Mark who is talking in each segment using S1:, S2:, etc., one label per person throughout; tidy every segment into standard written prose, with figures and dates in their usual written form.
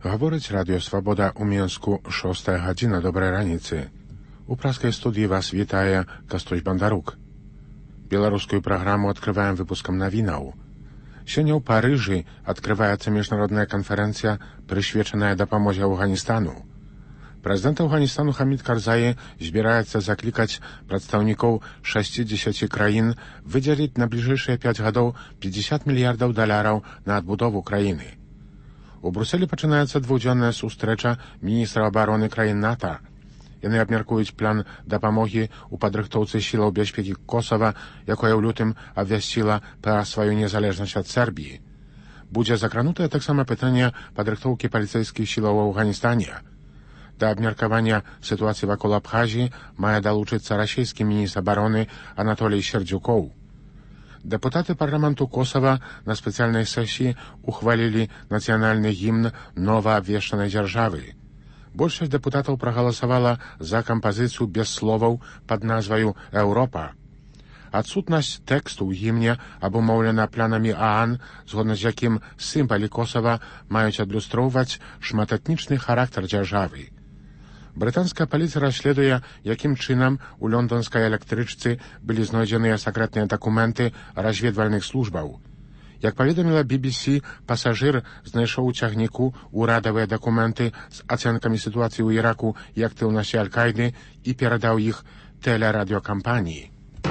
S1: Гаворыць Радыё Свабода ў Мінску 6 гадзіна. Добрай раніцы. У праскай студыі вас вітае Кастусь Бандарук. Беларускую праграму адкрываем выпускам навінаў. Сёння ў Парыжы адкрываецца міжнародная канферэнцыя, прысвечаная дапамозе Афганістану. Прэзідэнт Афганістану Хамід Карзаі збіраецца заклікаць прадстаўнікоў 60 краін выдзеліць на бліжэйшыя 5 гадоў $50 мільярдаў на адбудову краіны. У Брусэлі пачынаецца двухдзённая сустрэча міністраў абароны краін НАТО. Яны абмяркуюць план дапамогі ў падрыхтоўцы сілаў бяспекі Косава, якое ў лютым абвясціла пра сваю незалежнасць ад Сербіі. Будзе закранутае таксама пытанне падрыхтоўкі паліцэйскіх сілаў у Афганістане. Да абмеркавання сітуацыі вакол Абхазіі мае далучыцца расійскі міністр абароны Анатолій Сердзюкоў. Дэпутаты парламенту Косава на спецыяльнай сесіі ухвалілі нацыянальны гімн новаабвешчанай дзяржавы. Большасць дэпутатаў прагаласавала за кампазіцыю без словаў пад назваю «Еўропа». Адсутнасць тэксту ў гімне абумоўлена планамі ААН, згодна з якім сімвалы Косава маюць адлюстроўваць шматэтнічны характар дзяржавы. Брытанская паліцыя расследуе, якім чынам у лондонскай электрычцы былі знойдзеныя сакрэтныя дакументы разведвальных службаў. Як паведаміла BBC, пасажыр знайшоў у цягніку ўрадавыя дакументы з ацэнкамі сітуацыі ў Іраку і актыўнасці Аль-Каіды і перадаў іх тэлерадыёкампаніі.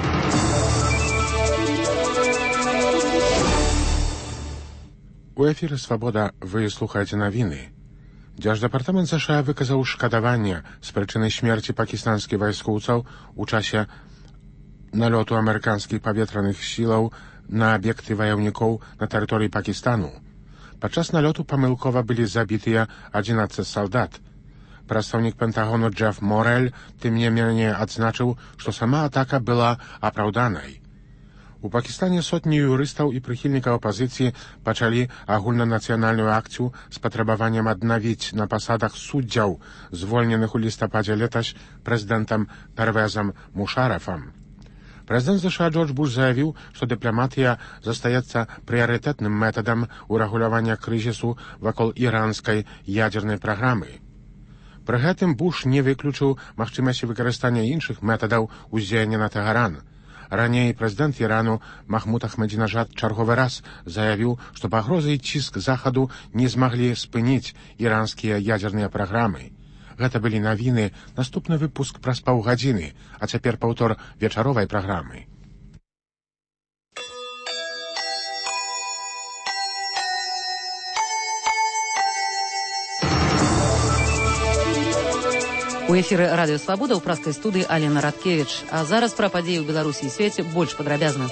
S1: У эфіры «Свабода» вы слухаеце навіны. Дзярждэпартамент США выказаў шкадаванне з прычыны смерці пакістанскіх вайскоўцаў у часе налёту амерыканскіх паветраных сілаў на аб'екты ваяўнікоў на тэрыторыі Пакістану. Падчас налёту памылкова былі забітыя 11 салдат. Прадстаўнік Пентагону Джеф Морэль тым не менее адзначыў, што сама атака была апраўданай. У Пакістане сотні юрыстаў і прыхільнікаў апазіцыі пачалі агульнанацыянальную акцыю з патрабаваннем аднавіць на пасадах суддзяў, звольненых у лістападзе летась прэзідэнтам Первезам Мушарафам. Прэзідэнт США Джордж Буш заявіў, што дыпламатыя застаецца прыярытэтным метадам урэгулявання крызісу вакол іранскай ядзернай праграмы. Пры гэтым Буш не выключыў магчымасці выкарыстання іншых метадаў уздзеяння на Тэгеран. Раней прэзідэнт Ірану Махмуд Ахмадзінажад чарговы раз заявіў, што пагрозы і ціск захаду не змаглі спыніць іранскія ядзерныя праграмы. Гэта былі навіны, наступны выпуск праз паўгадзіны, а цяпер паўтор вечаровай праграмы.
S2: У эфіры Радыё Свабода ў праскай студыі Алена Радкевіч. А зараз пра падзеі ў Беларусі і свеце больш падрабязна.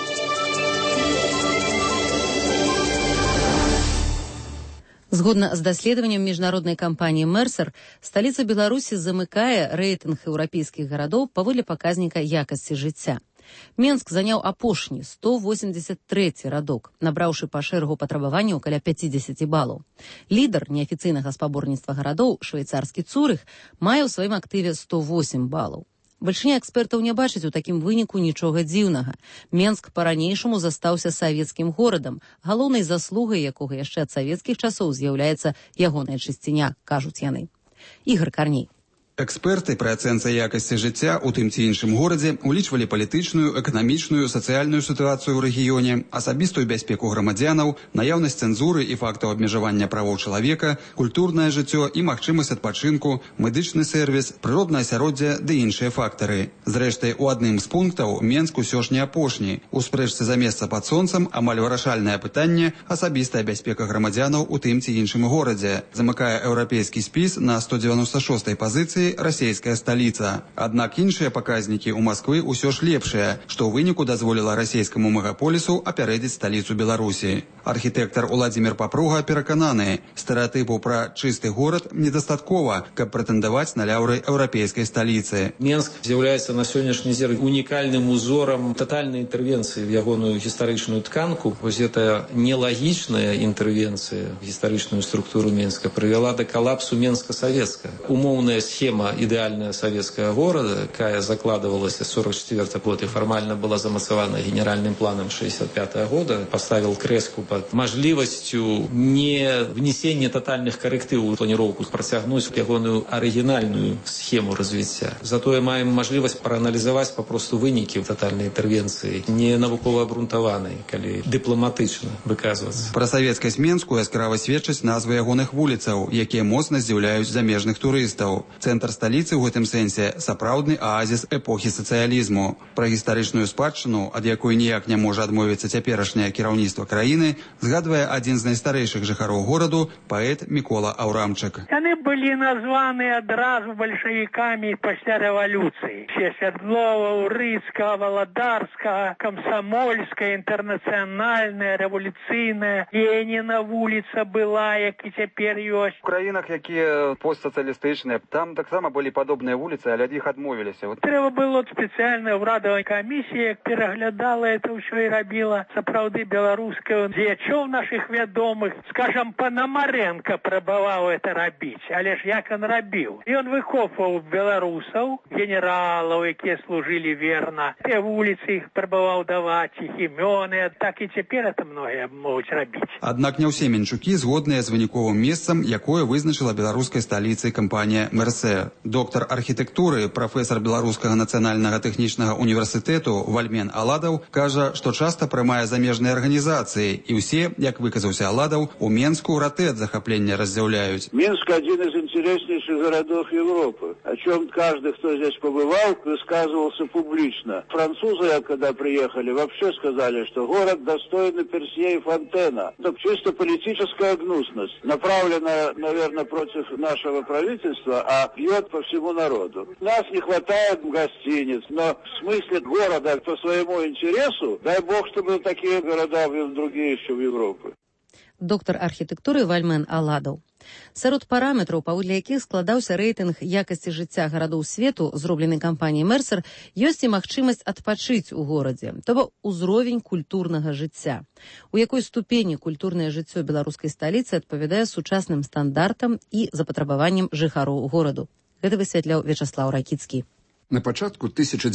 S2: Згодна з даследаваннем міжнароднай кампаніі Мерсер, сталіца Беларусі замыкае рэйтынг еўрапейскіх гарадоў паводле паказніка якасці жыцця. Менск заняў апошні 183 радок, набраўшы па шэрагу патрабаванняў каля 50 балаў. Лідар неафіцыйнага спаборніцтва гарадоў, швейцарскі Цурых, мае ў сваім актыве 108 балаў. Бальшыня экспертаў не бачыць у такім выніку нічога дзіўнага. Менск па-ранейшаму застаўся савецкім горадам, галоўнай заслугай якога яшчэ ад савецкіх часоў з'яўляецца ягоная чысціня, кажуць яны. Ігор Карней.
S3: Эксперты пры ацэнцы якасці жыцця ў тым ці іншым горадзе улічвалі палітычную, эканамічную, сацыяльную сітуацыю ў рэгіёне, асабістую бяспеку грамадзянаў, наяўнасць цэнзуры і фактаў абмежавання правоў чалавека, культурнае жыццё і магчымасць адпачынку, медычны сервіс, прыроднае асяроддзе ды іншыя фактары. Зрэшты, у адным з пунктаў Менск усё ж не апошні. У спрэчцы за месца пад сонцам амаль вырашальнае пытанне асабістая бяспека грамадзянаў у тым ці іншым горадзе. Замыкае еўрапейскі спіс на 196-й пазіцыі расійская сталіца. Аднак іншыя паказнікі ў Масквы ўсё ж лепшыя, што ў выніку дазволіла расійскаму мегаполісу апярэдзіць сталіцу Беларусі. Архітэктар Уладзімір Папруга перакананы, стэрэатыпу пра чысты горад недастаткова, каб прэтэндаваць на ляўры еўрапейскай сталіцы.
S4: Менск з'яўляецца на сённяшні дзень унікальным узорам татальнай інтэрвенцыі в ягоную гістарычную тканку. Вось гэта нелагічная інтэрвенцыя в гістарычную структуру Менска прывяла да калапсу Менска-савецка. Умоўная схема схема «Идеальная советская города», якая закладывалась в 1944 год и формально была замацавана генеральным планом 1965 года, поставил крэску под можливостью не внесения тотальных корректив у планіроўку, працягнуць ягоную арыгінальную схему развіцця. Затое маем можливость проанализовать попросту вынікі тотальной интервенции, не навукова абрунтаванай, калі дыпламатычна выказвацца.
S3: Пра савецкасць Менску яскрава сведчаць назвы ягоных вуліцаў, якія моцна здзіўляюць замежных турыстаў. Цэнтр сталіцы ў гэтым сэнсе сапраўдны аазіс эпохі сацыялізму. Пра гістарычную спадчыну, ад якой ніяк не можа адмовіцца цяперашняе кіраўніцтва краіны, згадвае адзін з найстарэйшых жыхароў гораду, паэт Мікола Аўрамчык.
S5: Яны былі названы адразу бальшавікамі пасля рэвалюцыі. Свердлова, Урыцкая, Валадарская, Камсомольская, Інтэрнацыянальная, рэволюцыйная. Леніна вуліца была, як і цяпер ёсць.
S3: У краінах, якія постсацыялістычныя, там таксама былі падобныя вуліцы, але ад іх адмовіліся.
S5: Трэба было спецыяльная ўрадавая камісія, пераглядала это ўсё і рабіла сапраўды беларускую дзеячоў нашых вядомых. Скажам, Панамаренко прабаваў это рабіць, але ж як он рабіў? Ён выкопваў беларусаў, генералаў, якія служылі верна. Те вуліцы іх прабаваў даваць, іх імёны, так і цяпер это многія могуць рабіць.
S3: Аднак не ўсе менчукі згодныя з выніковым месцам, якое вызначыла беларускай сталіцай кампанія «Мерсер». Доктар архітэктуры, прафесар Беларускага нацыянальнага тэхнічнага універсітэту Вальмен Аладаў кажа, што часта прымае замежныя арганізацыі, і ўсе, як выказаўся Аладаў, у Менску ратэт захаплення разъявляюць.
S6: Минск один из интереснейших городов Европы, о чем каждый, кто здесь побывал, высказывался публично. Французы, когда приехали, вообще сказали, что город достойный Персье и Фонтена. Это чисто политическая гнусность, направленная, наверное, против нашего правительства, а бьет по всему народу. Нас не хватает гостиниц, но в смысле города по своему интересу, дай бог, чтобы такие города были другие еще в Европе.
S2: Доктар архітэктуры Вальмен Аладаў. Сярод параметраў, паводле якіх складаўся рэйтынг якасці жыцця гарадоў свету, зроблены кампаніяй «Мерсер», ёсць і магчымасць адпачыць у горадзе, то бок узровень культурнага жыцця. У якой ступені культурнае жыццё беларускай сталіцы адпавядае сучасным стандартам і запатрабаванням жыхароў гораду. Гэта высвятляў Вячаслаў Ракіцкі.
S7: На пачатку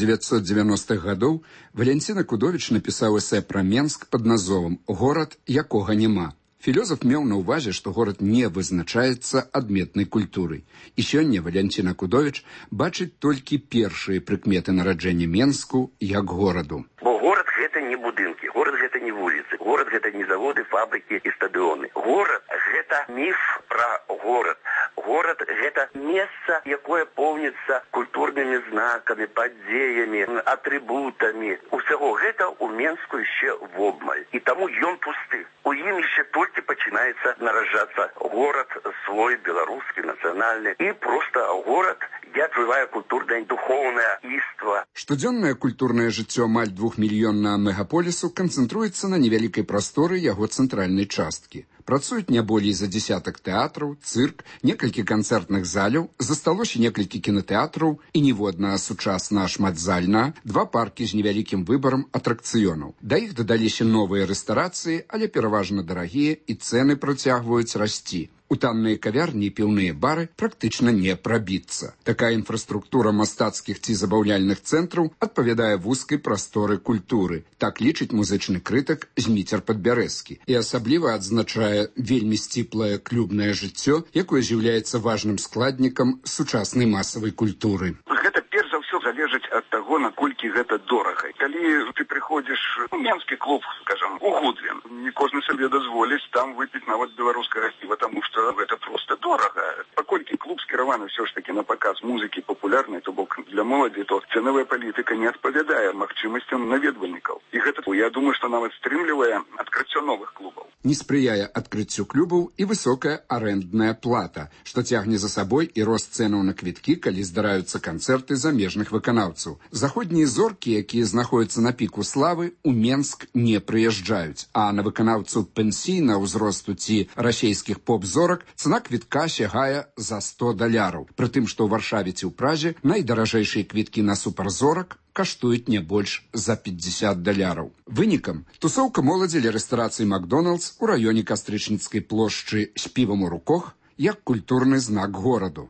S7: 1990-х гадоў Валянціна Кудовіч напісаў эсэ пра Менск пад назовам «Горад, якога няма». Філёзаф меў на ўвазе, што горад не вызначаецца адметнай культурай. І сёння Валянціна Кудовіч бачыць толькі першыя прыкметы нараджэння Менску як гораду.
S8: Бо горад гэта не будынкі, горад гэта не вуліцы, горад гэта не заводы, фабрыкі і стадыёны. Горад гэта міф пра горад. Горад гэта месца, якое поўніцца культурнымі знакамі, падзеямі, атрыбутамі. Усяго гэта ў Менску яшчэ вобмаль. І таму ён пусты. У ім яшчэ толькі пачынаецца нараджацца горад свой беларускі, нацыянальны. І проста горад, як жывая культурная, духоўная іства.
S7: Штодзённае культурнае жыццё амаль 2-мільённага мегаполісу канцэнтруецца на невялікай прасторы яго цэнтральнай часткі. Працуюць не болей за дзесятак тэатраў, цырк, некалькі канцэртных заляў, засталося некалькі кінатэатраў і ніводна сучасна шматзальна, 2 паркі з невялікім выбарам атракцыёнаў. Да іх дадаліся новыя рэстарацыі, але пераважна дарагія і цэны працягваюць расці. У танныя кавярні і піўныя бары практычна не прабіцца. Такая інфраструктура мастацкіх ці забаўляльных цэнтраў адпавядае вузкай прасторы культуры. Так лічыць музычны крытык Зміцер Падбярэзкі. І асабліва адзначае вельмі сціплае клубнае жыццё, якое з'яўляецца важным складнікам сучаснай масавай культуры.
S6: Гэта перш за ўсё залежыць ад таго, наколькі гэта дорага. Калі ты прыходзіш у менскі клуб, скажам, у Гудвін, не кожны сабе дазволіць там выпіць нават беларускага піва, таму што гэта проста дорага. Паколькі клуб скіраваны ўсё ж такі на паказ музыкі папулярнай, то бок для моладзі, то цэновая палітыка не адпавядае магчымасцям наведвальнікаў. І гэта, я думаю, што нават стрымлівае адкрыццё новых клубаў.
S7: Не спрыяе адкрыццю клубаў і высокая арэндная плата, што цягне за сабой і рост цэнаў на квіткі, калі здараюцца канцэрты замежных выканаўцаў. Заходнія зоркі, якія знаходзяцца на піку славы, у Менск не прыязджаюць, а на выканаўцу пенсійна ўзросту ці расейскіх поп-зорак цана квітка сягае за $100. Прытым, што ў Варшаве ці ў Празе найдаражэйшыя квіткі на суперзорак каштуюць не больш за $50. Вынікам тусоўка моладзі ля рэстарацыі «Макдоналдс» у раёне Кастрычніцкай плошчы з півам у руках як культурны знак гораду.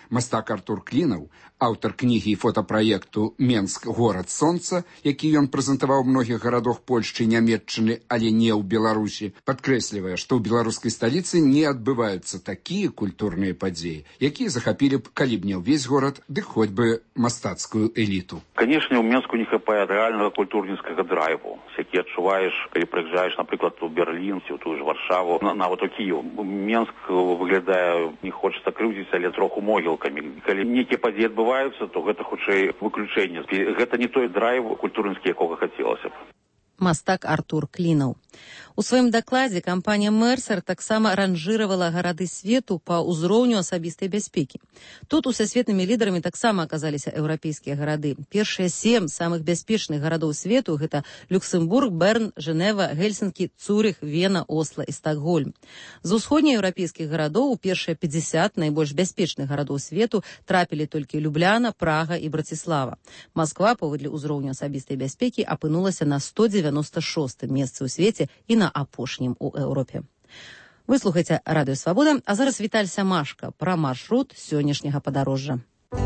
S7: Мастак Артур Клінаў, аўтар кнігі і фотапраекту «Менск. Горад сонца», які ён прэзентаваў у многіх гарадах Польшчы і Нямецчыны, але не ў Беларусі, падкрэслівае, што ў беларускай сталіцы не адбываюцца такія культурныя падзеі, якія захапілі б, калі б не ўвесь горад, дык хоць бы мастацкую эліту.
S9: Конечно, у Менску не хапае рэальнага культурніцкага драйву, які адчуваеш, калі прыязджаеш, напрыклад, у Берлін, ці ў тую ж Варшаву, нават у Кіеў. Менск выглядае, не хочацца крыўдзіць, але троху могілкамі. Калі нейкія падзеі адбываюцца, то гэта хутчэй выключэнне. Гэта не той драйв культурніцкі, якога хацелася б.
S2: Мастак Артур Клінаў. У сваім дакладзе кампанія Мерсер таксама ранжыравала гарады свету па ўзроўню асабістай бяспекі. Тут усесветнымі лідарамі таксама аказаліся еўрапейскія гарады. Першыя 7 самых бяспечных гарадоў свету гэта Люксембург, Берн, Жэнева, Гельсінкі, Цурых, Вена, Осла і Стокгольм. З усходнееўрапейскіх гарадоў у першыя 50 найбольш бяспечных гарадоў свету трапілі толькі Любляна, Прага і Браціслава. Масква, паводле ўзроўню асабістай бяспекі, апынулася на 196 месцы ў свеце і на апошнім у Еўропе. Вы слухаеце Радыё Свабода, а зараз Віталь Сямашка пра маршрут сённяшняга падарожжа.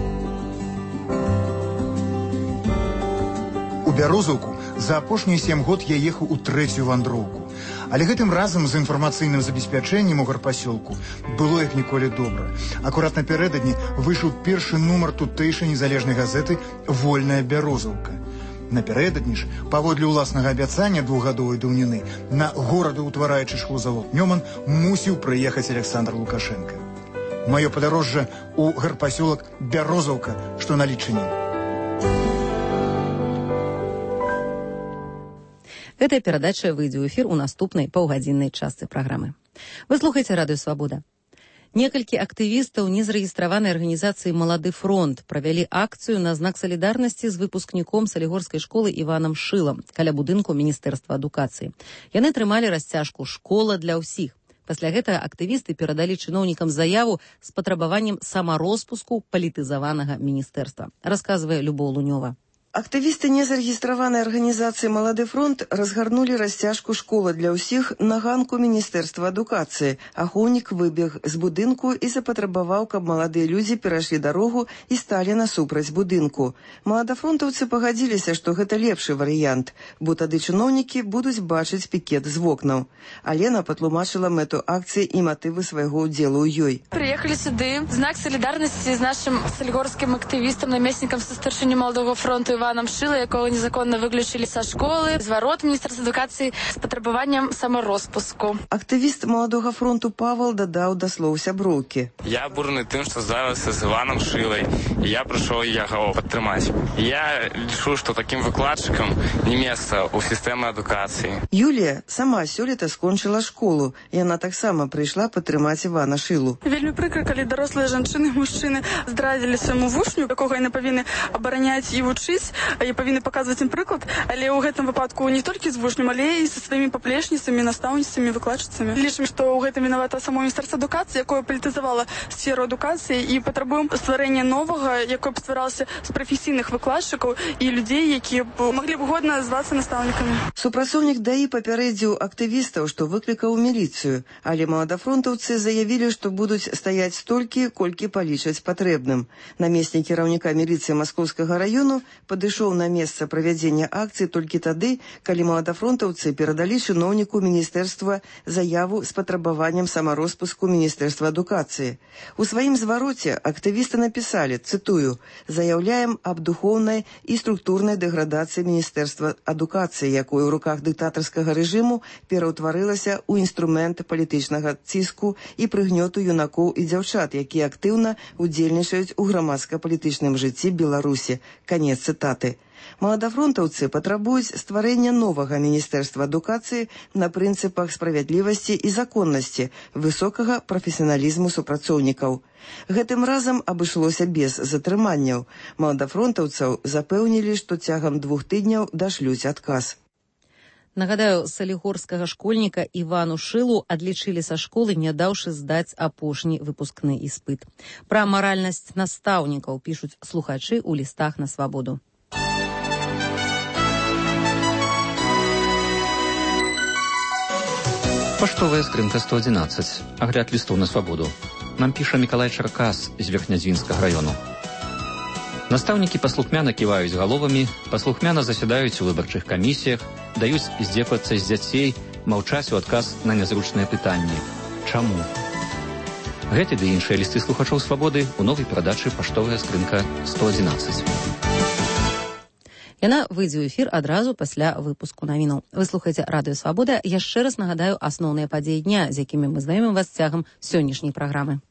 S10: У Бярозаўку за апошнія 7 год я ехаў у 3-ю вандроўку. Але гэтым разам з інфармацыйным забеспячэннем у гарпасёлку было як ніколі добра. Акурат напярэдадні выйшаў першы нумар тутэйшай незалежнай газеты «Вольная Бярозаўка». Напярэдадні ж, паводле ўласнага абяцання 2гадовай даўніны, на горадаўтвараючы шклозавод «Нёман» мусіў прыехаць Александр Лукашенко. Маё падарожжа ў гарпасёлак Бярозаўка, што на Лічыне.
S2: Гэтая перадача выйдзе ў эфір у наступнай паўгадзіннай частцы праграмы. Вы слухаеце Радыё Свабода. Некалькі актывістаў незарэгістраванай арганізацыі «Малады фронт» правялі акцыю на знак салідарнасці з выпускніком салігорскай школы Іванам Шылам каля будынку Міністэрства адукацыі. Яны трымалі расцяжку «Школа для ўсіх». Пасля гэтага актывісты перадалі чыноўнікам заяву з патрабаваннем самароспуску палітызаванага міністэрства. Расказвае Любоў Лунёва.
S11: Актывісты незарэгістраванай арганізацыі «Малады фронт» разгарнулі расцяжку «Школа для ўсіх» на ганку Міністэрства адукацыі. Ахоўнік выбег з будынку і запатрабаваў, каб маладыя людзі перайшлі дарогу і сталі насупраць будынку. Маладафронтаўцы пагадзіліся, што гэта лепшы варыянт, бо тады чыноўнікі будуць бачыць пікет з вокнаў. Алена патлумачыла мэту акцыі і матывы свайго ўдзелу ў ёй.
S12: Прыехалі сюды знак салідарнасці з нашым салігорскім актывістам, намеснікам са старшыні «Маладога фронту» Іваном Шила, якого незаконно выключили со школы, з ворот Міністерства адукації з патрабаваннем саморозпуску.
S11: Активіст «Молодого фронту» Павел додав до слов сяброўкі.
S13: Я бурны тым, што здарылася з Іваном Шилай, і я прыйшоў яго падтрымаць. Я лічу, што такім выкладчыкам не месца ў сістэмы адукацыі.
S11: Юлія сама сёлета скончыла школу. Яна таксама прыйшла падтрымаць Івана Шилу.
S14: Вельмі прыкра, калі дарослыя жанчыны і мужчыны здрадзілі свайму вучню, якога яны павінны абараняць і вучыць, я павінна паказваць ім прыклад, але ў гэтым выпадку не толькі з вучнем, але і са сваімі паплечніцамі, настаўніцамі, выкладчыцамі. Лічым, што ў гэтым вінавата само Міністэрства адукацыі, якое палітызавала сферу адукацыі, і патрабуем стварэння новага, якое б стваралася з прафесійных выкладчыкаў і людзей, якія б маглі б годна звацца настаўнікамі.
S11: Супрацоўнік ДАІ папярэдзіў актывістаў, што выклікаў міліцыю, але маладафронтаўцы заявілі, што будуць стаяць столькі, колькі палічаць патрэбным. Намеснік кіраўніка міліцыі Маскоўскага раёну падышоў на месца правядзення акцыі толькі тады, калі маладафронтаўцы перадалі чыноўніку міністэрства заяву з патрабаваннем самароспуску Міністэрства адукацыі. У сваім звароце актывісты напісалі, цытую, «Заяўляем аб духоўнай і структурнай дэградацыі Міністэрства адукацыі, якое ў руках дыктатарскага рэжыму пераўтварылася ў інструмент палітычнага ціску і прыгнёту юнакоў і дзяўчат, якія актыўна удзельнічаюць у грамадска-палітычным жыцці Беларусі». Канец цытаты. Маладафронтаўцы патрабуюць стварэння новага Міністэрства адукацыі на прынцыпах справядлівасці і законнасці, высокага прафесіяналізму супрацоўнікаў. Гэтым разам абышлося без затрыманняў. Маладафронтаўцаў запэўнілі, што цягам 2 тыдняў дашлюць адказ.
S2: Нагадаю, салігорскага школьніка Івану Шылу адлічылі са школы, не даўшы здаць апошні выпускны іспыт. Пра маральнасць настаўнікаў пішуць слухачы ў лістах на свабоду.
S15: Паштовая скрынка 111. Агляд лістоў на свабоду. Нам піша Мікалай Чаркас з Верхнядзвінскага раёну. Настаўнікі паслухмяна ківаюць галовамі, паслухмяна засядаюць у выбарчых камісіях, даюць здзеквацца з дзяцей, маўчаць у адказ на нязручныя пытанні. Чаму? Гэты ды іншыя лісты слухачоў «Свабоды» у новай перадачы «Паштовая скрынка 111».
S2: Яна выйдзе ў эфір адразу пасля выпуску навінаў. Вы слухаеце радыё «Свабода». Яшчэ раз нагадаю асноўныя падзеі дня, з якімі мы знаёмім вас цягам сённяшняй праграмы.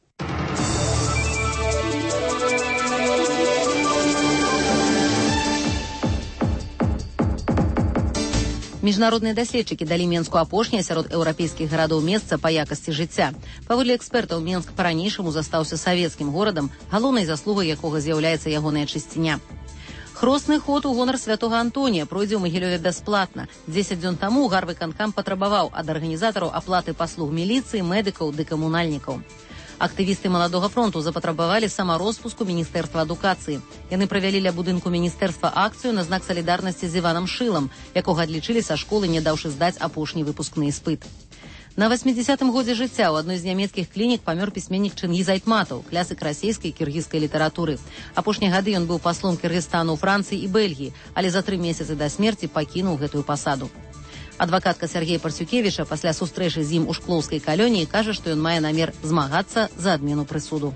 S2: Міжнародныя даследчыкі далі Менску апошняе сярод еўрапейскіх гарадоў месца па якасці жыцця. Паводле экспертаў, Менск па-ранейшаму застаўся савецкім горадам, галоўнай заслугай якога з'яўляецца ягоная чысціня. Хросны ход у гонар святога Антонія пройдзе ў Магілёве бясплатна. 10 дзён таму гарвыканкам патрабаваў ад арганізатараў аплаты паслуг міліцыі, медыкаў ды камунальнікаў. Актывісты Маладога фронту запатрабавалі самароспуску Міністэрства адукацыі. Яны правялі ля будынку міністэрства акцыю на знак салідарнасці з Іванам Шылам, якога адлічылі са школы, не даўшы здаць апошні выпускны іспыт. На 80-м годзе жыцця ў адной з нямецкіх клінік памёр пісьменнік Чынгіз Айтматаў, клясык расійскай і кіргізскай літаратуры. Апошнія гады ён быў паслом Кыргызстану ў Францыі і Бельгіі, але за 3 месяцы да смерці пакінуў гэтую пасаду. Адвакатка Сергея Парсюкевіча пасля сустрэчы з ім у шклоўскай калоніі кажа, што ён мае намер змагацца за адмену прысуду.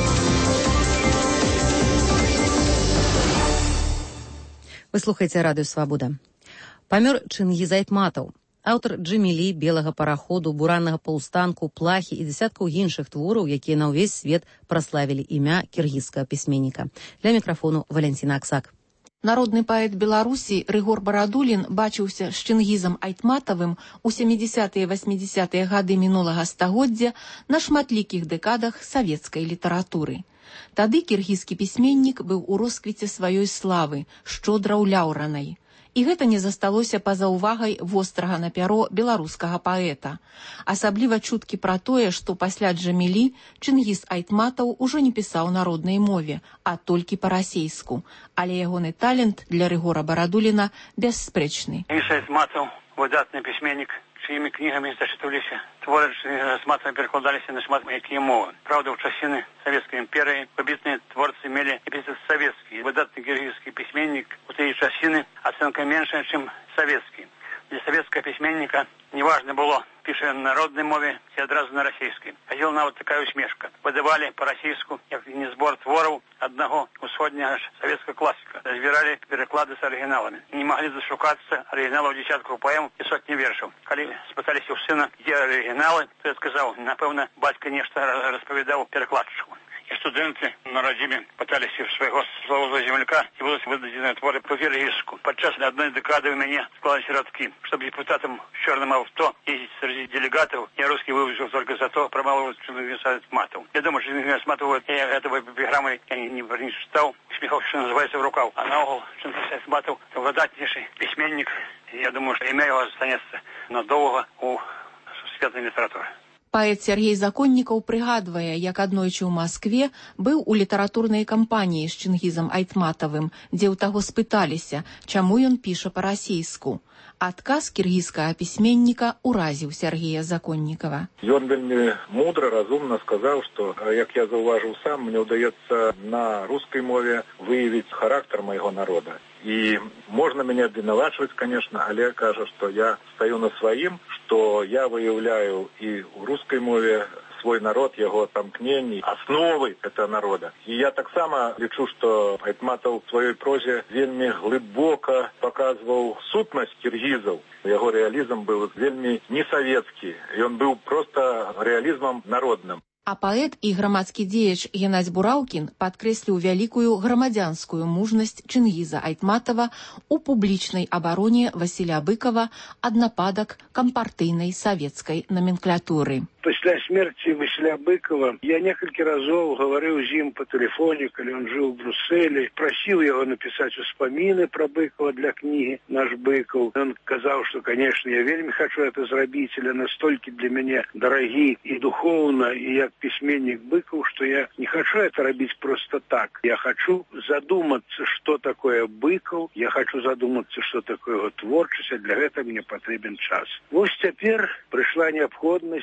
S2: Вы слухаеце радыё «Свабода». Памёр Чынгіз Айтматаў. Аўтар «Джэмілі», «Белага параходу», «Бураннага паўстанку», «Плахі» і дзясяткаў іншых твораў, якія на ўвесь свет праславілі імя кіргізскага пісьменніка. Для мікрафону Валянціна Аксак.
S16: Народны паэт Беларусі Рыгор Барадулін бачыўся з Чынгізам Айтматавым у 70-е і 80-е гады мінулага стагоддзя на шматлікіх дэкадах савецкай літаратуры. Тады кіргізскі пісьменнік быў у росквіце сваёй славы, шчодра ўляўранай. І гэта не засталося па-за ўвагай вострага на пяро беларускага паэта. Асабліва чуткі пра тое, што пасля Джэмілі Чынгіз Айтматаў ужо не пісаў на роднай мове, а толькі па-расейску. Але ягоны талент для Рыгора Барадуліна бясспрэчны.
S17: Айтматаў – выдатны пісьменнік, чыімі кнігамі зачытваліся. Творы Айтматава перакладаліся на шмат якія мовы. Праўда, ў часіны Савецкай імперыі выбітныя творцы мелі эпітет савецкі. Выдатны кіргізскі пісьменнік у тыя часіны ацэнка меншая, чым савецкі. Для савецкага пісьменніка неважна было, піша на роднай мове ці адразу на расійскай. Хадзіла нават такая усмешка. Выдавалі па-расійску, як не збор твораў аднаго усходняга савецкага класіка. Збіралі пераклады з арыгіналамі. Не маглі дашукацца арыгіналаў дзесяткаў паэм і сотні вершаў. Калі спыталіся ў сына, дзе арыгіналы, то я сказаў, напэўна, бацька нешта распавядаў перакладчыку. І студэнты на радзіме пыталіся свайго славовага земляка і будуць выдадзеныя творы па-кіргізску. Падчас адной дэкады ў мяне склаліся радкі, чтобы депутатам з чорным авто ездзіць среди делегатаў. Я русский выучил только за то, промалывать Чынгиза Айтматова. Я думаю, что Чынгиз Айтматова, я этого эпиграммы не читал, смехов, что называется, в рукав. А наогул Чынгиз Айтматов – выдатнейший письменник. Я думаю, что имя его останется надолго у светлой литературы.
S16: Паэт Сергей Законнікаў прыгадвае, як аднойчы ў Маскве быў у літаратурнай кампаніі з Чынгізам Айтматавым, дзе ў таго спыталіся, чаму ён піша па-расейску. Адказ кіргізскага пісьменніка ўразіў Сергея Законнікава.
S18: Ён вельмі мудра, разумна сказаў, што, як я заўважыў сам, мне ўдаецца на рускай мове выявіць характар майго народа. И можно меня обвинувачивать, конечно, але кажа, что я стою на своим, что я выявляю и в русской мове свой народ, его тамкнений, основы этого народа. И я так само лічу, что Айтматов в своей прозе вельми глубоко показывал сутность киргизов. Его реализм был вельми не советский, и он был просто реализмом народным.
S16: А паэт і грамадскі дзеяч Геннадзь Бураўкін падкрэсліў вялікую грамадзянскую мужнасць Чынгіза Айтматова у публічнай абароне Васіля Быкова ад нападак кампартыйнай савецкай номенклатуры.
S19: Пасля смерти Василя Быкова я несколько разов говорил с ним по телефону, когда он жил в Брюсселе, просил его написать вспомины про Быкова для книги «Наш Быков». Он сказал, что, конечно, я вельми хочу это сделать, але настолько для меня дороги и духовно, и я письменник Быков, что я не хочу это робить просто так. Я хочу задуматься, что такое Быков, я хочу задуматься, что такое его творчество, для этого мне потребен час. Вот теперь пришла необходимость, и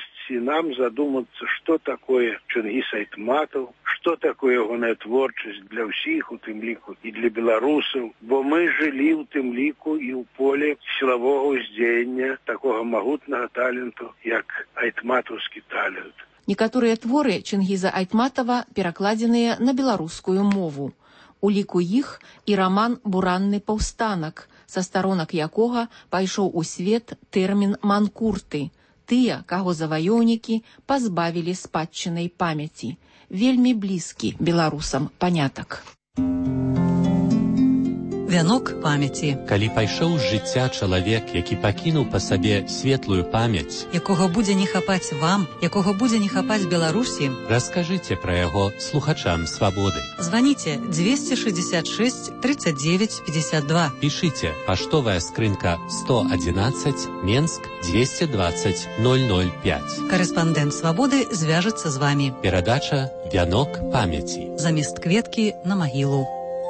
S19: нам задуматься, что такое Чингис Айтматов, что такое ягоная творчасць для ўсіх, у тым ліку і для беларусаў, бо мы жылі ў тым ліку і ў поле сілавога ўздзеяння такога магутнага таленту, як айтматаўскі талент.
S16: Некаторыя творы Чингіза Айтматова перакладзеныя на беларускую мову. У ліку іх і раман «Буранны паўстанак», са старонак якога пайшоў у свет тэрмін «манкурты», тыя, каго заваёўнікі пазбавілі спадчыннай памяці, вельмі блізкі беларусам панятак.
S2: Вянок памяці.
S20: Калі пайшоў з жыцця чалавек, які пакінуў па сабе светлую памяць,
S2: якога будзе не хапаць вам, якога будзе не хапаць Беларусі,
S20: раскажыце пра яго слухачам свабоды.
S2: Званіце 266 39 52.
S20: Пішыце паштовая скрынка 111, Менск 220 005.
S2: Карэспандэнт свабоды звяжацца з вамі.
S20: Перадача «Вянок памяці».
S2: Замест кветкі на магілу.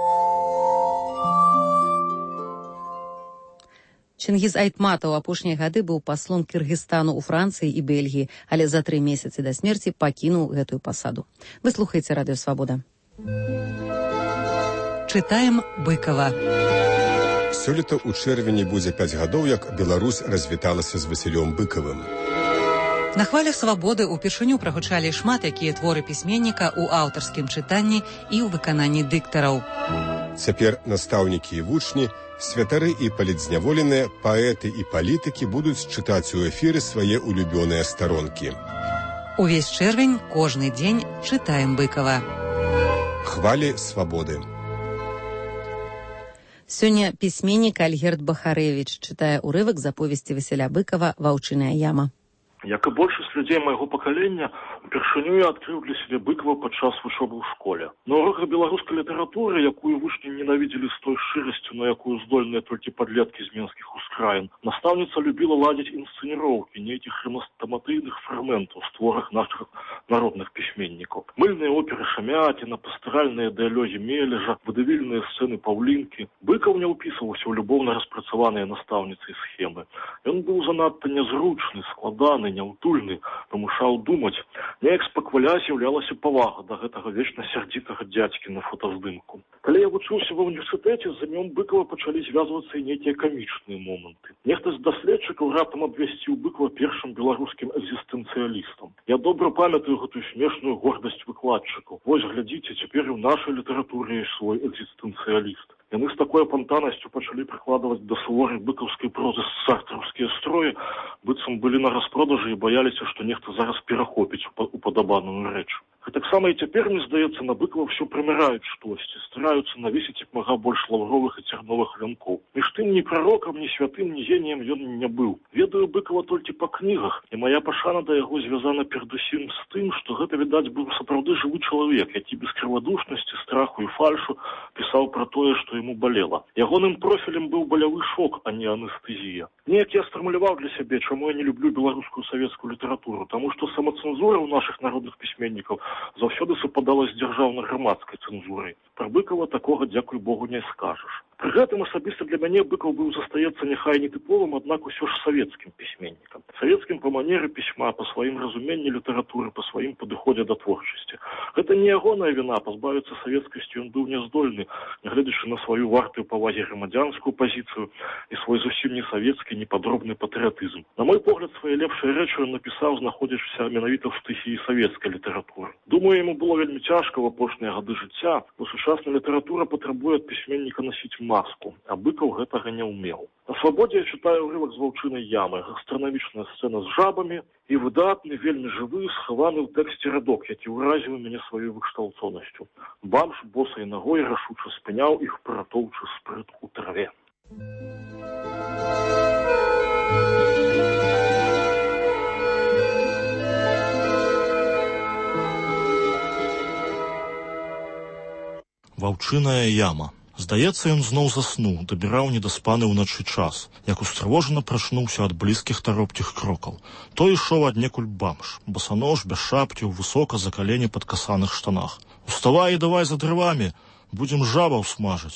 S2: Чингіз Айтматаў апошнія гады быў паслом Кыргызстану ў Францыі і Бельгіі, але за 3 месяцы да смерці пакінуў гэтую пасаду. Вы слухаеце радыё Свабода. Чытаем Быкова.
S21: Сёлета ў чэрвені будзе 5 гадоў, як Беларусь развіталася з Васілём Быкавым.
S2: На хвалях свабоды ўпершыню прагучалі шмат якія творы пісьменніка ў аўтарскім чытанні і ў выкананні дыктараў.
S21: Цяпер настаўнікі і вучні, святары і палітзняволеныя, паэты і палітыкі будуць чытаць у эфіры свае улюбёныя старонкі.
S2: Увесь чэрвень, кожны дзень чытаем Быкава.
S21: Хвалі свабоды.
S2: Сёння пісьменнік Альгерд Бахарэвіч чытае ўрывак з аповесці Васіля Быкава «Ваўчыная яма».
S22: Як і большасць людзей майго пакалення, упершыню я адкрыў для сябе Быкава падчас вучобы ў школе. На уроках беларускай літаратуры, якую вучні ненавідзелі з той шчырасцю, на якую здольныя толькі падлеткі з менскіх ускраін, настаўніца любіла ладзіць інсцэніроўкі нейкіх хрэстаматыйных фрагментаў у творах нашых народных пісьменнікаў. Мыльныя оперы Шамятіна, пастаральныя дыялогі Мележа, вадавільныя сцэны Паўлінкі. Быкаў не ўпісваўся ў любоўна распрацаваныя настаўніцай схемы. Ён быў занадта нязручны, складаны, няўтульны, прымушаў думаць. Неяк спакваля з'яўлялася павага да гэтага вечна сярдзітага дзядзькі на фотаздымку. Калі я вучыўся ва ўніверсітэце, з імём Быкава пачалі звязвацца і нейкія камічныя моманты. Нехта з даследчыкаў раптам абвясціў Быкава першым беларускім экзістэнцыялістам. Я добра памятаю гэтую смешную гордасць выкладчыкаў. Вось глядзіце, цяпер і ў нашай літаратуры ёсць свой экзістэнцыяліст. Яны з такой апантанасцю пачалі прыкладваць да суворай быкаўскай прозы сартаўскія строі, быццам былі на распродажы і баяліся, што нехта зараз перахопіць упадабаную рэч. Гэтаксама і цяпер, мне здаецца, на Быкава ўсё прыміраюць штосьці, стараюцца навесіць як мага больш лаўровых і цярновых вянкоў. Між тым, ні прарокам, ні святым, ні геніем ён не быў. Ведаю Быкава толькі па кнігах, і моя пашана да яго звязана перадусім з тым, што гэта, відаць, быў сапраўды жывы чалавек, які без крывадушнасці, страху і фальшу пісаў пра тое, што яму балела. Ягоным профілем быў балявы шок, а не анестэзія. Неяк я сфармуляваў для сябе, чаму я не люблю беларускую савецкую літаратуру, таму што самацэнзура ў нашых народных пісьменнікаў заўсёды супадала з дзяржаўна-грамадскай цэнзурай. Пра Быкава такога, дзякуй Богу, не скажаш. Пры гэтым асабіста для мяне Быкаў быў застаецца няхай не тыповым, аднак усё ж савецкім пісьменнікам. Савецкім па манеры пісьма, па сваім разуменні літаратуры, па сваім падыходзе да творчасці. Гэта не ягоная віна, пазбавіцца савецкасці ён быў няздольны, нягледзячы на сваю вартую павагі грамадзянскую пазіцыю і свой зусім не савецкі, непадробны патрыятызм. На мой погляд, свае лепшыя рэчы ён напісаў, знаходзячыся менавіта в стыхіі савецкай літаратуры. Думаю, яму было вельмі цяжка ў апошнія гады жыцця, бо сучасная літаратура патрабуе ад пісьменніка насіць маску, а Быкаў гэтага не ўмеў. На свабодзе я чытаю ўрывак з «Ваўчынай ямы», гастранамічная сцэна з жабамі і выдатны, вельмі жывы, схаваны ў тэксце радок, які ўразіў мяне сваёй выкшталцонасцю. Бамж босай нагой рашуча спыняў іх паратоўчы спрыт у траве.
S23: Ваўчыная яма. Здаецца, ён зноў заснуў, дабіраў недаспаны ўначы час, як устрывожана прачнуўся ад блізкіх таропкіх крокаў. Той ішоў аднекуль бамж, босанож, без шапкі, у высока за калені падкасаных штанах. «Уставай і давай за дрывамі, будзем жабаў смажыць».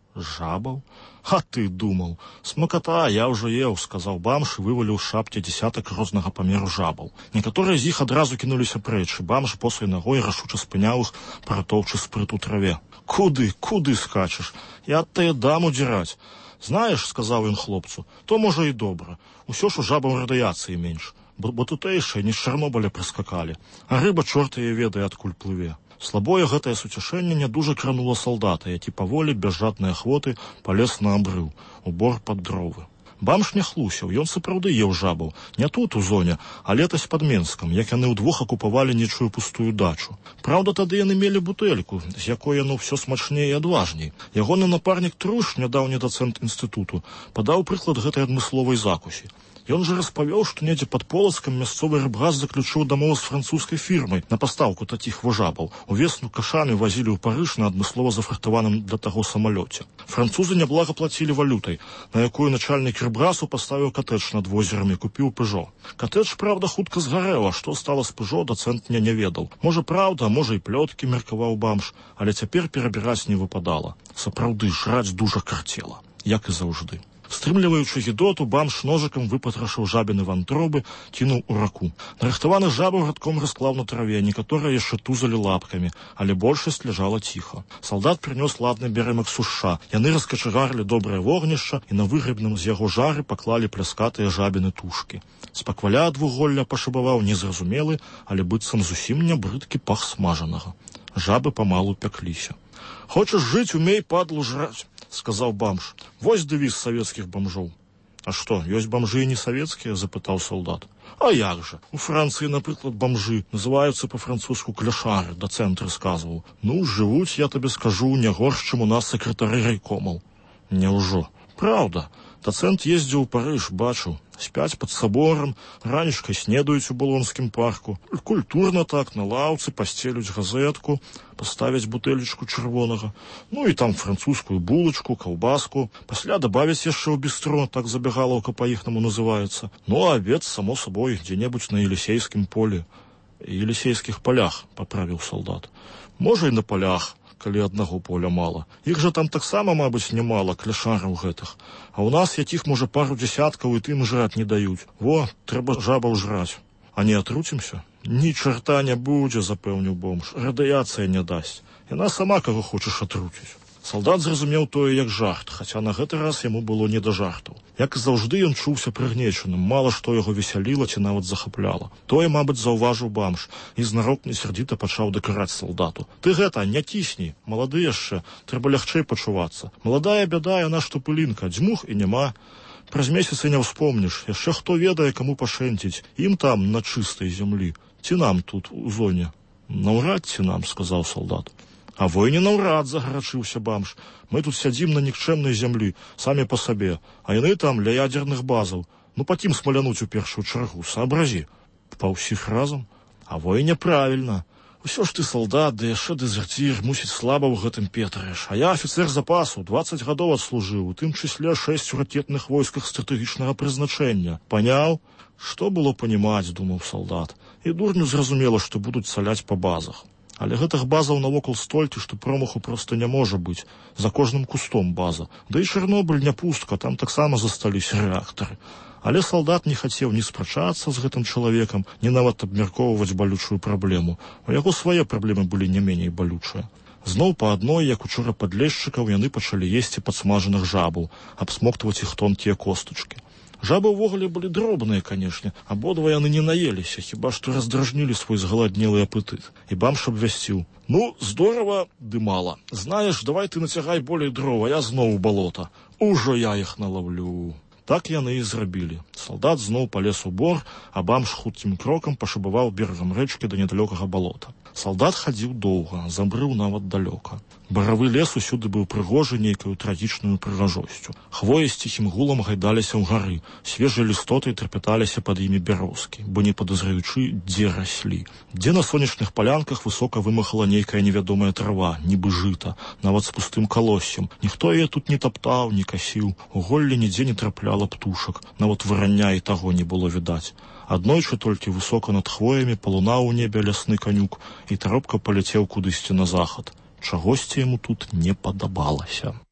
S23: Жабаў? А ты думаў. Смаката, я ўжо еў, сказаў бамж і вываліў з шапкі дзесятак рознага памеру жабаў. Некаторыя з іх адразу кінуліся прэч, і бамж посай ногой рашуча спыняў іх, паратоўчы спрыт у траве. Куды скачаш? Я ад тае дам удзіраць. Знаеш, сказаў ён хлопцу, то можа і добра. Усё ж у жабаў радыяцыі менш, бо тутэйшыя не з Чарнобыля прыскакалі, а рыба чорт яе ведае, адкуль плыве. Слабое гэтае суцяшэнне не дужа кранула салдата, які паволі, без жаднай ахвоты, палез на абрыў, у бор пад дровы. Бамж не хлусіў, ён сапраўды еў жабаў, не тут у зоне, а летась пад Менскам, як яны ўдвох акупавалі нечую пустую дачу. Праўда, тады яны мелі бутэльку, з якой яно ўсё смачней і адважней. Ягоны напарнік Труш, нядаўні дацэнт інстытуту, падаў прыклад гэтай адмысловай закусі. Ён жа распавёў, што недзе пад Полацкам мясцовы рыбгаз заключыў дамову з французскай фірмай на пастаўку такіх жабаў. Увесну кашамі вазілі ў Парыж на адмыслова зафрахтаваным для таго самалёце. Французы няблага плацілі валютай, на якую начальнік рыбгазу паставіў катэдж над возерам і купіў Пежо. Катэдж, правда, хутка згарэў, а што стала з Пежо, дацэнт не ведаў. Можа, правда, а можа і плёткі, меркаваў бамж, але цяпер перабіраць не выпадала. Сапраўды, жраць дужа карцела, як і заўжды. Стрымліваючы гідоту, бамж ножыкам выпатрашыў жабіны вантробы, кінуў у раку. Нарыхтаваны жабаў радком расклаў на траве, некаторыя яшчэ тузалі лапкамі, але большасць ляжала ціха. Салдат прынёс ладны бярэмак сушша. Яны раскачагарылі добрае вогнішча і на выгребным з яго жары паклалі пляскатыя жабіны тушкі. З пакваля ад вуголля пашыбаваў незразумелы, але быццам зусім не брыдкі пах смажанага. Жабы памалу пякліся. «Хочаш жыць, умей, падлу, жраць», — сказаў бамж. «Вось дэвіз савецкіх бамжоў». «А што, ёсць бамжы і не савецкія?» — запытаў салдат. «А як жа? У Францыі, напрыклад, бамжы называюцца па-французску кляшары», — дацэнт расказваў. «Ну, жывуць, я табе скажу, не горш, чым у нас сакратары райкомаў». «Няўжо?» «Праўда. Дацэнт ездзіў у Парыж, бачыў. Спяць пад саборам, ранішкай снедаюць у Балонскім парку. Культурна так, на лаўцы пасцелюць газетку, паставяць бутэлечку чырвонага. Ну і там французскую булачку, каўбаску. Пасля дабавяць яшчэ ў бістро, так забягалаўка па-іхнаму называецца. Ну а абед, само сабой, дзе-небудзь на Елісейскім полі. Елісейскіх палях, паправіў салдат. Можа і на палях, калі аднаго поля мала. Іх жа там таксама, мабыць, немала, кляшараў гэтых. А ў нас якіх, можа, пару дзясяткаў і тым жраць не даюць. Во, трэба жабаў жраць. А не атруцімся? Ні чарта не будзе, запэўніў бомж. Радыяцыя не дасць. Яна сама каго хочаш атруціць. Салдат зразумеў тое як жарт, хаця на гэты раз яму было не да жартаў. Як і заўжды, ён чуўся прыгнечаным, мала што яго весяліла ці нават захапляла. Тое, мабыць, заўважыў бамж і знарок несярдзіта пачаў дакараць салдату. «Ты гэта, не цісні, малады яшчэ, трэба лягчэй пачувацца. Маладая бяда, яна што пылінка, дзьмух і няма. Праз месяц і не ўспомніш, яшчэ хто ведае, каму пашэнціць, ім там, на чыстай зямлі, ці нам тут, у зоне». «Наўрад ці нам», — сказаў салдат. «А войне наўрад», — загарачыўся бамж. «Мы тут сядзім на нікчэмнай зямлі, самі па сабе, а яны там ля ядзерных базаў. Ну, пакім смалянуць у першую чаргу, саабразі. Па ўсіх разам? А войне правільна. Усё ж ты салдат, ды яшчэ дэзерцір, мусіць слаба ў гэтым петраеш. А я афіцэр запасу, 20 гадоў адслужыў, у тым чысле 6 у ракетных войсках стратэгічнага прызначэння. Паняў?» Што было панімаць, думаў салдат. І дурню зразумела, што будуць саляць па базах. Але гэтых базаў навокал столькі, што промаху проста не можа быць. За кожным кустом база. Да і Чарнобыль не пустка, там таксама засталіся рэактары. Але салдат не хацеў ні спрачацца з гэтым чалавекам, ні нават абмяркоўваць балючую праблему. У яго свае праблемы былі не меней балючыя. Зноў па адной, як учора падлешчыкаў, яны пачалі есці падсмажаных жабаў, абсмоктваць іх тонкія костачкі. Жабы ўвогуле былі дробныя, канешне, абодва яны не наеліся, хіба што раздражнілі свой згаладнелы апетыт. І бамж абвясціў: «Ну, здорава, ды мала. Знаеш, давай ты нацягай болей дрова, я зноў у балота. Ужо я іх налаўлю». Так яны і зрабілі. Салдат зноў палез у бор, а бамж хуткім крокам пашыбаваў берагам рэчкі да недалёкага балота. Салдат хадзіў доўга, забрыў нават далёка. Баравы лес усюды быў прыгожы нейкаю трагічную прыгажосцю. Хвоі з ціхім гулам гайдаліся ў гары, свежыя лістоты трапяталіся пад імі бярозкі, бо не падазраючы, дзе раслі. Дзе на сонечных палянках высока вымахала нейкая невядомая трава, нібы жыта, нават з пустым калоссем. Ніхто яе тут не таптаў, не касіў, у голлі нідзе не трапляла птушак, нават вырання і таго не было відаць. Аднойчы толькі высока над хвоямі палунаў у небе лясны канюк і таропка паляцеў кудысьці на захад. Чагосьці яму тут не падабалася.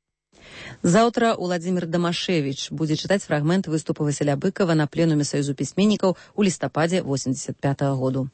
S2: Заўтра Уладзімір Дамашевіч будзе чытаць фрагмент выступу Васіля Быкова на пленуме Саюзу пісьменнікаў у лістападзе 85-го году.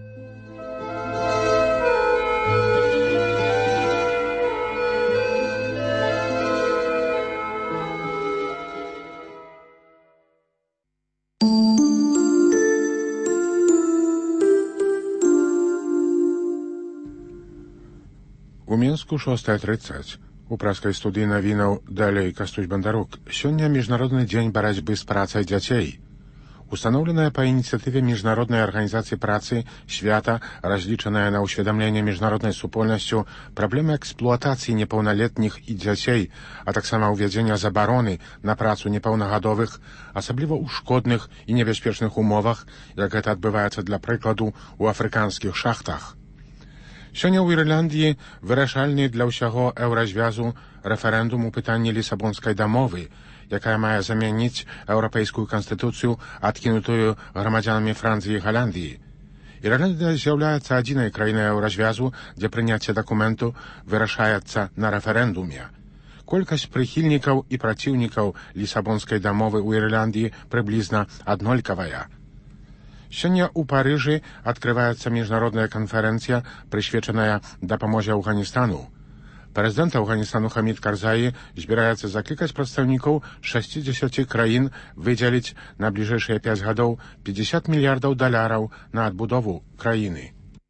S1: У Мінску 6:30. У праскай студыі навінаў далей Кастусь Бандарук. Сёння міжнародны дзень барацьбы з працай дзяцей. Устаноўленая па ініцыятыве міжнароднай арганізацыі працы свята, разлічаная на ўсведамленне міжнароднай супольнасцю праблемы эксплуатацыі непаўналетніх і дзяцей, а таксама ўвядзення забароны на працу непаўнагадовых, асабліва ў шкодных і небяспечных умовах, як гэта адбываецца для прыкладу ў афрыканскіх шахтах. Сёння ў Ірландыі вырашальны для ўсяго еўразвязу рэферэндум у пытанні Лісабонскай дамовы, якая мае замяніць еўрапейскую канстытуцыю, адкінутую грамадзянамі Францыі і Галандыі. Ірландыя з'яўляецца адзінай краінай еўразвязу, дзе прыняцце дакументу вырашаецца на рэферэндуме. Колькасць прыхільнікаў і праціўнікаў Лісабонскай дамовы ў Ірландыі прыблізна аднолькавая. Сёння ў Парыжы адкрываецца міжнародная канферэнцыя, прысвечаная дапамозе Афганістану. Прэзідэнт Афганістану Хамід Карзаі збіраецца заклікаць прадстаўнікоў 60 краін выдзеліць на бліжэйшыя 5 гадоў $50 мільярдаў на адбудову краіны.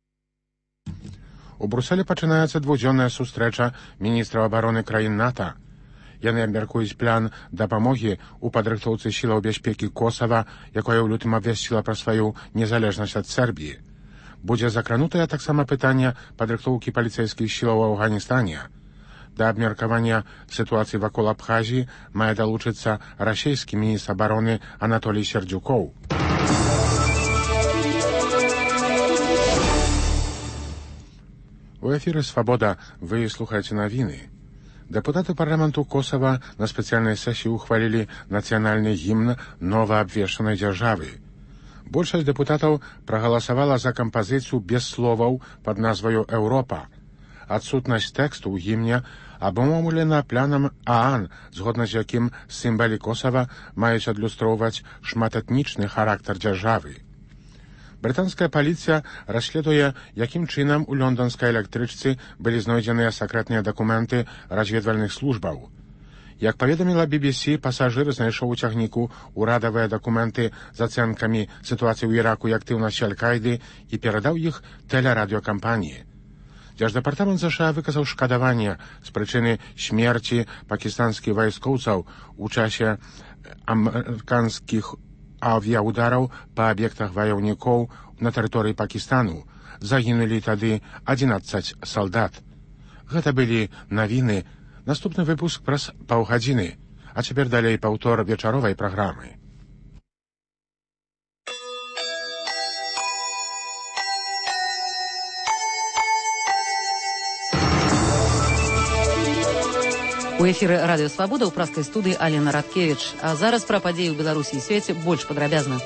S1: У Брусэлі пачынаецца двудзённая сустрэча міністраў абароны краін НАТО. Яны абмяркуюць план дапамогі ў падрыхтоўцы сілаў бяспекі Косава, якое ў лютым абвясціла пра сваю незалежнасць ад Сербіі. Будзе закранутае таксама пытанне падрыхтоўкі паліцэйскіх сілаў у Афганістане. Да абмеркавання сітуацыі вакол Абхазіі мае далучыцца расійскі міністр абароны Анатолій Сердзюкоў. У эфіры «Свабода» вы слухаеце навіны. Дэпутаты парламенту Косава на спецыяльнай сесіі ухвалілі нацыянальны гімн новаабвешчанай дзяржавы. Большасць дэпутатаў прагаласавала за кампазіцыю без словаў пад назваю «Еўропа». Адсутнасць тэксту ў гімне абумоўлена планам ААН, згодна з якім сімвалы Косава маюць адлюстроўваць шматэтнічны характар дзяржавы. Брытанская паліцыя расследуе, якім чынам у лонданскай электрычцы былі знойдзеныя сакрэтныя дакументы разведвальных службаў. Як паведаміла BBC, пасажыр знайшоў у цягніку ўрадавыя дакументы з ацэнкамі сітуацыі ў Іраку і актыўнасці Аль-Каіды і перадаў іх тэлерадыёкампаніі. Дзярждэпартамент США выказаў шкадаванне з прычыны смерці пакістанскіх вайскоўцаў у часе амерыканскіх авіаудараў па аб'ектах ваяўнікоў на тэрыторыі Пакістану. Загінулі тады 11 салдат. Гэта былі навіны. Наступны выпуск праз паўгадзіны. А цяпер далей паўтор вечаровай праграмы.
S2: У эфіры радыё «Свабода» ў праскай студыі Алена Радкевіч. А зараз пра падзеі ў Беларусі і свеце больш падрабязна.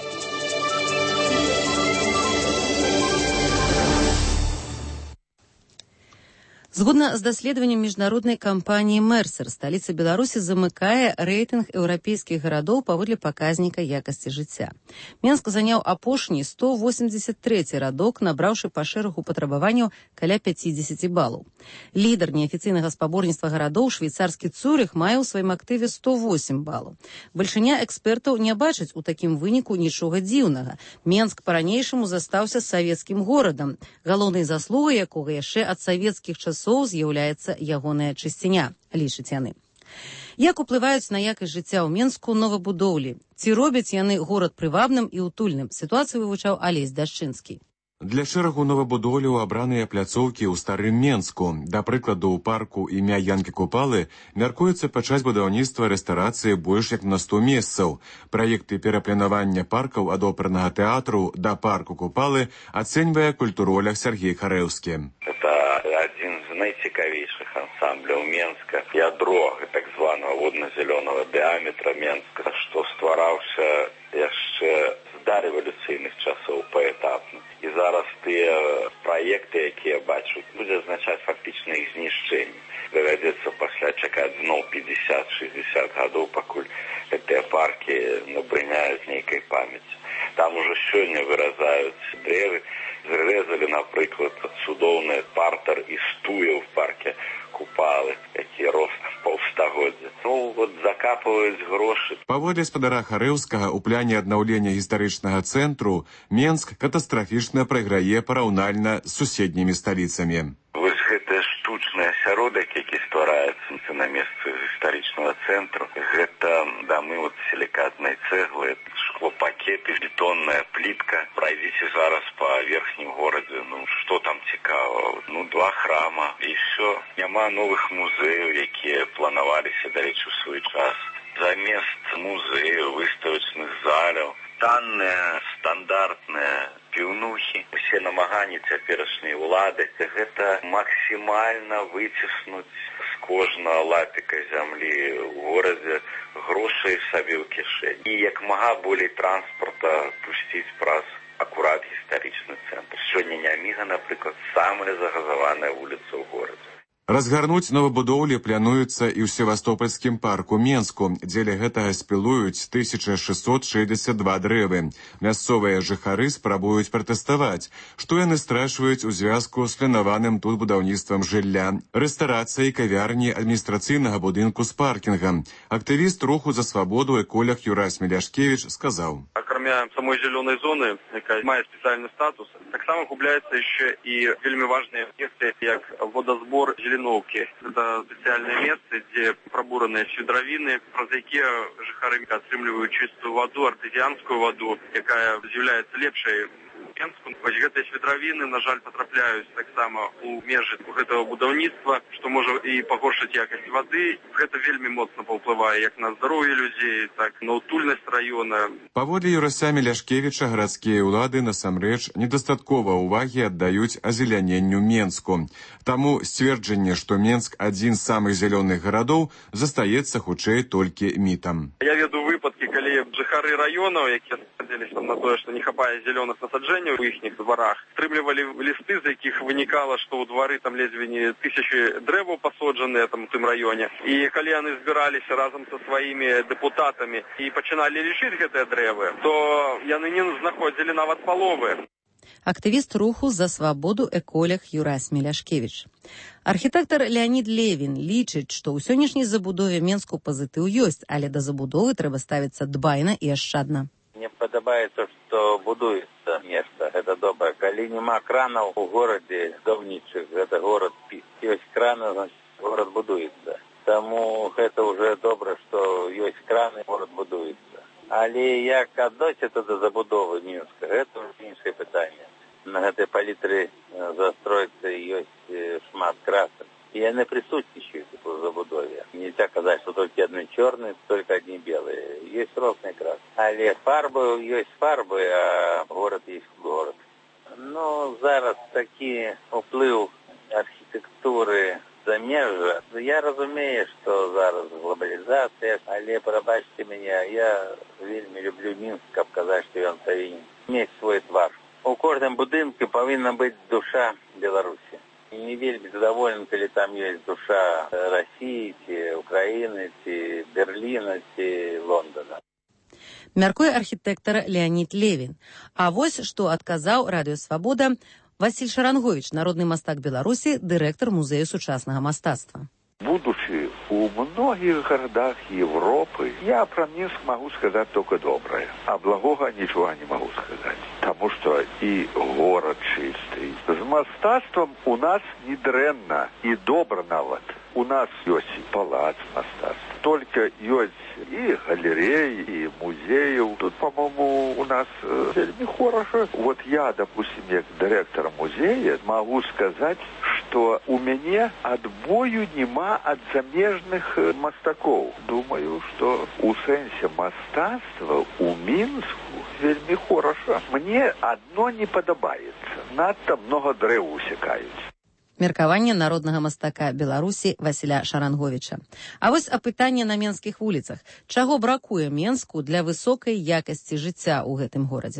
S2: Згодна з даследаваннем міжнароднай кампаніі «Мерсер», сталіца Беларусі замыкае рэйтынг еўрапейскіх гарадоў паводле паказніка якасці жыцця. Менск заняў апошні 183 радок, набраўшы па шэрагу патрабаванняў каля 50 балаў. Лідар неафіцыйнага спаборніцтва гарадоў, швейцарскі Цюрых, мае ў сваім актыве 108 балаў. Бальшыня экспертаў не бачыць у такім выніку нічога дзіўнага. Менск па-ранейшаму застаўся савецкім горадам, галоўнай заслугай якога яшчэ ад савецкіх часоў з'яўляецца ягоная чысціня, лічаць яны. Як уплываюць на якасць жыцця ў Менску новабудоўлі? Ці робяць яны горад прывабным і утульным? Сітуацыю вывучаў Алесь Дашчынскі.
S4: Для шэрагу новабудоўляў абраныя пляцоўкі ў старым Менску. Да прыкладу, у парку імя Янкі Купалы мяркуецца пачаць будаўніцтва рэстарацыі больш як на 100 месцаў. Праекты перапланавання паркаў ад опернага тэатру да парку Купалы ацэньвае культуролог Сергей Харэўскі.
S8: Это адзін з найцікавейшых ансамбляў Менска. Ядро так званага водна-зялёнага дыаметра Менска, што ствараўся яшчэ да рэвалюцыйных часоў паэтапна. І зараз тыя праекты, якія бачу, будзе азначаць фактычна іх знішчэнне. Давядзецца пасля чакаць зноў 50
S3: гадоў, пакуль гэтыя паркі набрыняюць нейкай памяці. Там ужо сёння выразаюць дрэвы. Зрэзалі, напрыклад, цудоўны партер і стуя ў парке Купалы, які рос паўстагоддзя. Ну, вот закапваюць грошы.
S4: Паводле спадара Харэўскага, у пляне аднаўлення гістарычнага цэнтру Менск катастрафічна прайграе параўнальна з суседнімі сталіцамі.
S3: Вось гэты штучны асяродак, які ствараецца на месцы гістарычнага цэнтру, гэта дамы от сілікатнай цэглы, шклопакеты, бетонная плітка. Прайдзіце зараз па верхнім горадзе, ну, што там цікава? Ну, 2 храма, і ўсё. Няма новых музеяў, якія планаваліся, дарэчы, у свой час. Замест музеяў, выставачных заляў, танныя, стандартныя піўнухі. Усе намаганні цяперашняй улады — гэта максімальна выціснуць з кожнага лапіка зямлі ў горадзе грошай сабе ў кішэнь. І як мага болей транспарта пусціць праз акурат гістарычны цэнтр. Сёння Няміга, напрыклад, самая загазаваная вуліца ў горадзе.
S4: Разгарнуць новабудоўлі плануецца і ў Севастопольскім парку Менску, дзеля гэтага спілуюць 1662 дрэвы. Мясцовыя жыхары спрабуюць пратэставаць, што яны страчваюць у звязку з планаваным тут будаўніцтвам жылля, рэстарацыяй кавярні адміністрацыйнага будынку з паркінгам. Актывіст руху за свабоду эколог Юрась Миляшкевич сказаў:
S5: Акрамя самой зялёнай зоны, якая мае спецыяльны статус, таксама губляецца яшчэ і вельмі важныя месцы, як водазбор Зеленовки. Это специальное место, где пробуранные свідравіны, праз якія жыхары атрымліваюць чыстую воду, артезіанскую воду, якая з'яўляецца лепшай Менску. Вось гэтыя свідравіны, на жаль, потрапляюць таксама у межы гэтага будаўніцтва, што можа і пагоршыць якасць вады. Гэта вельмі моцна паўплывае як на здароўе людзей, так і на утульнасць раёна.
S4: Паводле Юрася Миляшкевича, гарадскія ўлады насамрэч недастаткова ўвагі аддаюць азеляненню Менску. Таму сцверджанне, што Менск адзін з самых зялёных гарадоў, застаецца хутчэй толькі мітам.
S5: Я веду выпадкі, калі жыхары раёнаў, якія скардзіліся на тое, што не хапае зялёных насаджэнняў у іхніх дварах, стрымлівалі лісты, з якіх вынікала, што ў двары там ледзьве не 1000 дрэваў пасаджаныя там у тым раёне. І калі яны збіраліся разам са сваімі дэпутатамі і пачыналі лічыць гэтыя дрэвы, то яны не знаходзілі нават паловы.
S2: Актывіст руху за свабоду эколог Юрась Миляшкевич. Архітэктар Леонід Левін лічыць, што ў сённяшняй забудове Менску пазітыў ёсць, але да забудовы трэба ставіцца дбайна і ашчадна.
S6: Мне падабаецца, што будуецца нешта, гэта добра. Калі няма кранаў у горадзе здаўнічых, гэта горад спіс. Ёсць краны, значит, горад будуецца. Таму гэта ўжо добра, што ёсць краны, горад будуецца. Але як адносіцца да забудовы Мінска, гэта іншае пытанне. На гэтай палітры застройцы ёсць шмат красак. И они присутствуют в забудове. Нельзя сказать, что только одни черные, только одни белые. Есть розные краски. Але фарбы есть фарбы, а город есть город. Ну, зараз такі уплыв архітектури замежжа. Я разумею, что зараз глобализация, але пробачьте меня, я вельми люблю Минск, каб казаць, что он повинен иметь свой твар. У кожным будынку повинна быть душа Беларуси. И не вельмі задоволен, коли там есть душа России, ці Украины, ці Берлина, ці Лондона.
S2: Мяркуе архітэктар Леонід Левін. А вось што адказаў Радыё Свабода Васіль Шарангович, народны мастак Беларусі, дырэктар музею сучаснага мастацтва.
S24: Будучи у многих городах Европы, я про Минск могу сказать только доброе, а благого ничего не могу сказать. Потому что и город чистый. С мастацтвом у нас не дрэнна и добра нават. У нас есть палац мастацтва. Только есть и галереи, и музеев. Тут, по-моему, у нас вельми хорошо. Вот я, допустим, как директор музея, могу сказать, что у меня отбою нема от замежных мастаков. Думаю, что у сенсе мастацтва у Минску вельми хорошо. Мне одно не подобается. Надто много дрэў усекают.
S2: Меркаванне народнага мастака Беларусі Васіля Шаранговіча. А вось апытанне на менскіх вуліцах. Чаго бракуе Менску для высокай якасці жыцця ў гэтым горадзе?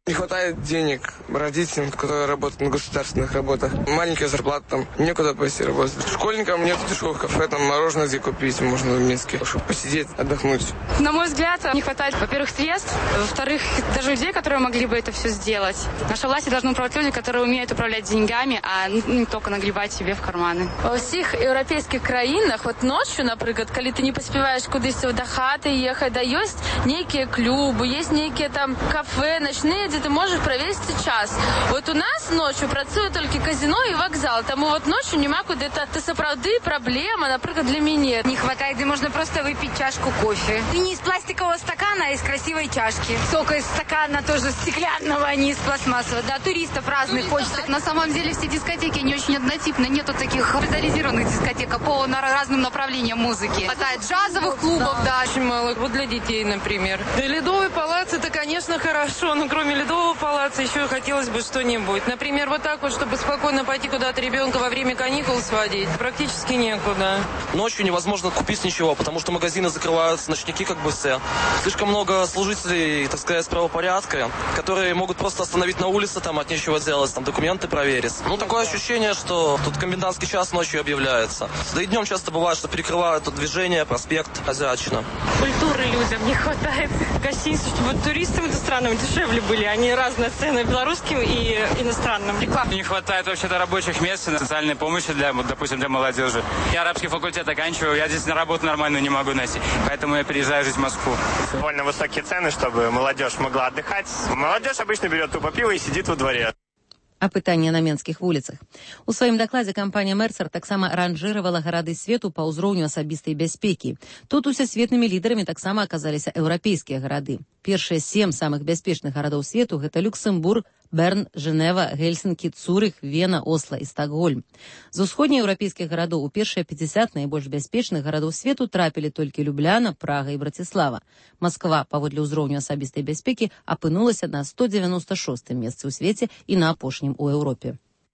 S7: Не хватает денег родителям, которые работают на государственных работах. Маленькая зарплата, там некуда пойти работать. Школьникам нет дешевых кафе, там мороженое где купить можно в Минске, чтобы посидеть, отдохнуть.
S9: На мой взгляд, не хватает, во-первых, средств, во-вторых, даже людей, которые могли бы это все сделать. Наша власть должна управлять люди, которые умеют управлять деньгами, а не только нагребать себе в карманы.
S10: Во всех европейских краинах, вот ночью, например, когда ты не поспеваешь кудись до хаты ехать, да есть некие клубы, есть некие там кафе, ночные, где ты можешь провести час. Вот у нас ночью працує только казино и вокзал, тому вот ночью нема куди, это сапраўды проблема, например, для меня.
S12: Не хватает, где можно просто выпить чашку кофе. И не из пластикового стакана, а из красивой чашки. Только из стакана тоже стеклянного, а не из пластмассового. Да, туристов разных хочется.
S25: На самом деле все дискотеки не очень однотипны. Нету таких специализированных дискотек по разным направлениям музыки. Хватает джазовых клубов, да.
S10: Очень мало. Вот для детей, например. Да, ледовый палац, это, конечно, хорошо, но кроме ледового палаца еще хотелось бы что-нибудь. Например, вот так вот, чтобы спокойно пойти куда-то ребенка во время каникул сводить, практически некуда.
S26: Ночью невозможно купить ничего, потому что магазины закрываются, ночники как бы все. Слишком много служителей, так сказать, правопорядка, которые могут просто остановить на улице, там от нечего делать, там документы проверить. Ну, такое ощущение, что тут комендантский час ночью объявляется. Да и днем часто бывает, что перекрывают тут движение, проспект Азиатчина.
S10: Культуры людям не хватает. Гостиницы, чтобы туристам иностранным дешевле были. Они разные цены белорусским и иностранным.
S13: Не хватает вообще-то рабочих мест, социальной помощи, допустим, для молодежи. Я арабский факультет оканчиваю, я здесь на работу нормальную не могу найти. Поэтому я переезжаю жить в Москву.
S27: Довольно высокие цены, чтобы молодежь могла отдыхать. Молодежь обычно берет тупо пиво и сидит во дворе.
S2: Апытанне на менскіх вуліцах. У сваім дакладзе кампанія Мерсер таксама ранжыравала гарады свету па ўзроўню асабістай бяспекі. Тут усесветнымі лідарамі таксама аказаліся еўрапейскія гарады. Першыя 7 самых бяспечных гарадоў свету гэта Люксембург, Берн, Женева, Гельсінкі, Цурых, Вена, Осла і Стокгольм. З усходнееўрапейскіх гарадоў у першыя 50 найбольш бяспечных гарадоў свету трапілі толькі Любляна, Прага і Браціслава. Масква, паводле ўзроўню асабістай бяспекі, апынулася на 196-м месцы ў свеце і на апошнім у Еўропе.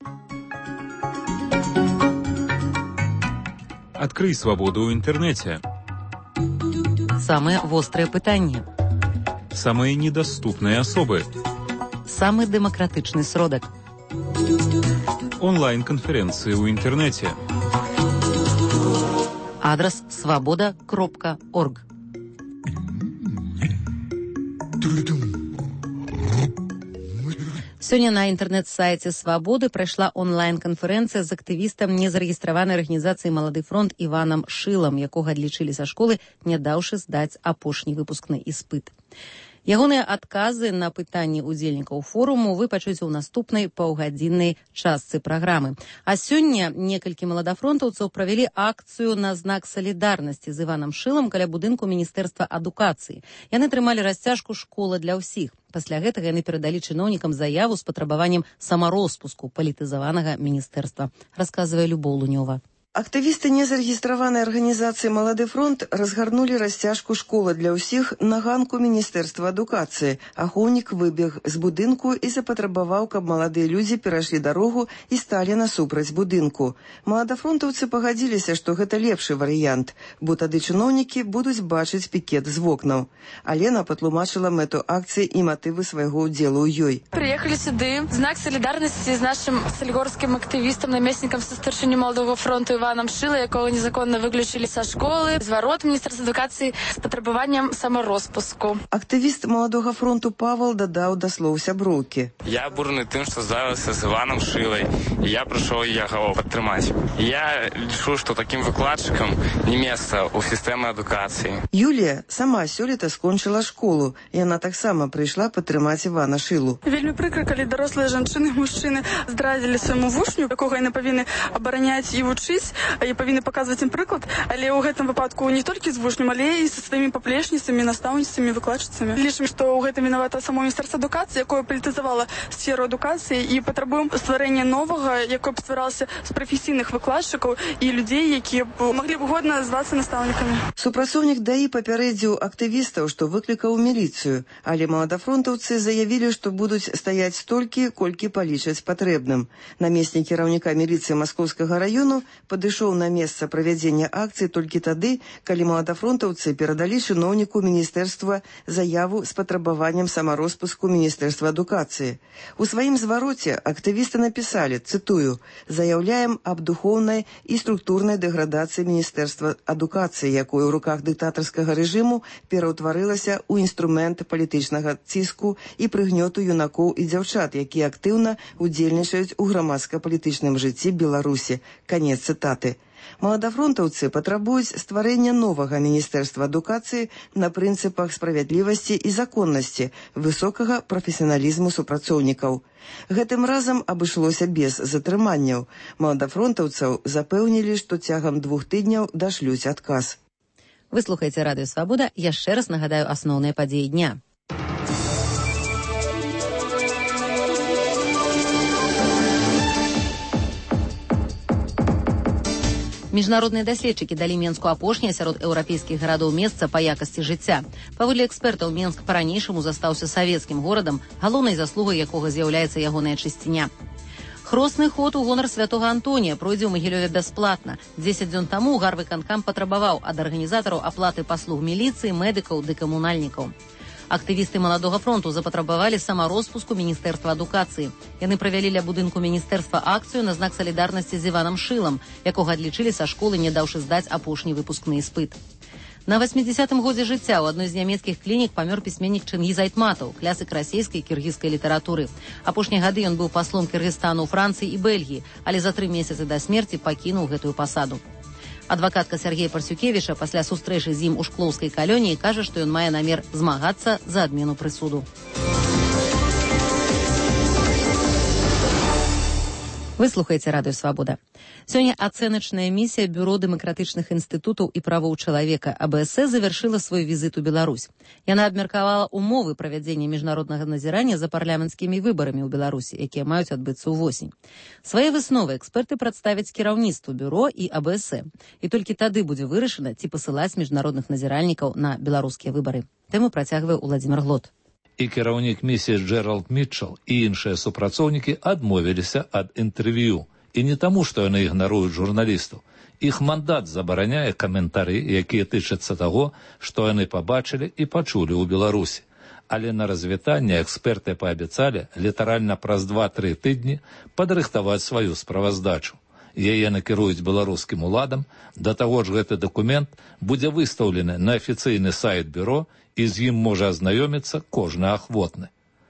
S28: Открый свободу ў інтэрнэце.
S2: Самыя вострыя пытанні.
S28: Самые недоступные особы.
S2: Самый демократичный сродок.
S28: Онлайн-конференции в интернете.
S2: Адрес svoboda.org. Сёння на інтэрнэт-сайце «Свабоды» прайшла онлайн-канферэнцыя з актывістам незарэгістраванай арганізацыі «Малады фронт» Іванам Шылам, якога адлічылі са школы, не даўшы здаць апошні выпускны іспыт. Ягоныя адказы на пытанні удзельнікаў форуму вы пачуеце ў наступнай паўгадзіннай частцы праграмы. А сёння некалькі маладафронтаўцаў правялі акцыю на знак салідарнасці з Іванам Шылам каля будынку Міністэрства адукацыі. Яны трымалі расцяжку «Школа для ўсіх». Пасля гэтага яны перадалі чыноўнікам заяву з патрабаваннем самароспуску палітызаванага міністэрства, расказвае Любоў Лунёва.
S11: Актывісты незарэгістраванай арганізацыі «Малады фронт» разгарнулі расцяжку «Школа для ўсіх» на ганку Міністэрства адукацыі. Ахоўнік выбег з будынку і запатрабаваў, каб маладыя людзі перайшлі дарогу і сталі насупраць будынку. Маладафронтаўцы пагадзіліся, што гэта лепшы варыянт, бо тады чыноўнікі будуць бачыць пікет з вокнаў. Алена патлумачыла мэту акцыі і матывы свайго ўдзелу ў ёй.
S10: Приехали сюды в знак солидарности с нашим сальгорским активистом, наместником со старшини Молодого фронта Иваном Шила, якого незаконно выключили со школы, з ворот Міністерства адукації з патрабаваннем саморозпуску.
S11: Актывіст Молодого фронту Павел дадаў да слоў сяброўкі.
S13: Я бурны тым, што здаваўся з Іваном Шилай, і я прыйшоў яго падтрымаць. Я лічу, што такім выкладчыкам не месца ў сістэмы адукацыі.
S11: Юлія сама сёлета скончыла школу. Яна таксама прыйшла падтрымаць Івана Шилу.
S14: Вельмі прыкра, калі дарослыя жанчыны і мужчыны здрадзілі свайму вучню, якога яны павінны абараняць і вучыць, і павінны паказваць ім прыклад, але ў гэтым выпадку не толькі з вучнем, але і са сваімі паплечніцамі, настаўніцамі, выкладчыцамі. Лічым, што ў гэтым вінавата само Міністэрства адукацыі, якое палітызавала сферу адукацыі, і патрабуем стварэння новага, якое б стваралася з прафесійных выкладчыкаў і людзей, якія б маглі б годна звацца настаўнікамі.
S11: Супрацоўнік ДАІ папярэдзіў актывістаў, што выклікаў міліцыю, але маладафронтаўцы заявілі, што будуць стаяць столькі, колькі палічаць патрэбным. Намеснік кіраўніка міліцыі Маскоўскага раёну падышоў на месца правядзення акцыі толькі тады, калі маладафронтаўцы перадалі чыноўніку міністэрства заяву з патрабаваннем самароспуску міністэрства адукацыі. У сваім звароце актывісты напісалі, цытую, «Заяўляем аб духоўнай і структурнай дэградацыі міністэрства адукацыі, якое ў руках дыктатарскага рэжыму пераўтварылася ў інструмент палітычнага ціску і прыгнёту юнакоў і дзяўчат, якія актыўна удзельнічаюць у грамадска-палітычным жыцці Беларусі». Канец цытаты. Маладафронтаўцы патрабуюць стварэння новага міністэрства адукацыі на прынцыпах справядлівасці і законнасці, высокага прафесіяналізму супрацоўнікаў. Гэтым разам абышлося без затрыманняў. Маладафронтаўцаў запэўнілі, што цягам 2 тыдняў дашлюць адказ.
S2: Вы слухаеце Радыё Свабода. Яшчэ раз нагадаю асноўныя падзеі дня. Міжнародныя даследчыкі далі Менску апошняе сярод еўрапейскіх гарадоў месца па якасці жыцця. Паводле экспертаў, Менск па-ранейшаму застаўся савецкім горадам, галоўнай заслугай якога з'яўляецца ягоная чысціня. Хросны ход у гонар святога Антонія пройдзе ў Магілёве бясплатна. 10 дзён таму гарвыканкам патрабаваў ад арганізатараў аплаты паслуг міліцыі, медыкаў ды камунальнікаў. Актывісты Маладога фронту запатрабавалі самароспуску міністэрства адукацыі. Яны правялі ля будынку міністэрства акцыю на знак салідарнасці з Іванам Шылам, якога адлічылі са школы, не даўшы здаць апошні выпускны іспыт. На 80-м годзе жыцця ў адной з нямецкіх клінік памёр пісьменнік Чынгіз Айтматаў, клясык расійскай і кіргізскай літаратуры. Апошнія гады ён быў паслом Кыргызстану ў Францыі і Бельгіі, але за 3 месяцы да смерці пакінуў гэтую пасаду. Адвакатка Сергея Парсюкевіча пасля сустрэчы з ім у шклоўскай калоніі кажа, што ён мае намер змагацца за адмену прысуду. Вы слухаеце Радыё Свабода. Сёння ацэначная місія Бюро дэмакратычных інстытутаў і правоў чалавека АБС завяршыла свой візіт у Беларусь. Яна абмеркавала умовы правядзення міжнароднага назірання за парламенцкімі выбарамі ў Беларусі, якія маюць адбыцца ўвосень. Свае высновы эксперты прадставяць кіраўніцтву бюро і АБС. І толькі тады будзе вырашана, ці пасылаць міжнародных назіральнікаў на беларускія выбары. Тэму працягвае Уладзімір Глот.
S15: І кіраўнік місіі Джеральд Мітчел і іншыя супрацоўнікі адмовіліся ад інтэрв'ю. І не таму, што яны ігнаруюць журналістаў. Іх мандат забараняе каментары, якія тычацца таго, што яны пабачылі і пачулі ў Беларусі. Але на развітанне эксперты паабяцалі літаральна праз 2-3 тыдні падрыхтаваць сваю справаздачу. Яе накіруюць беларускім уладам, да таго ж гэты дакумент будзе выстаўлены на афіцыйны сайт бюро, і з ім можа азнаёміцца кожны ахвотны.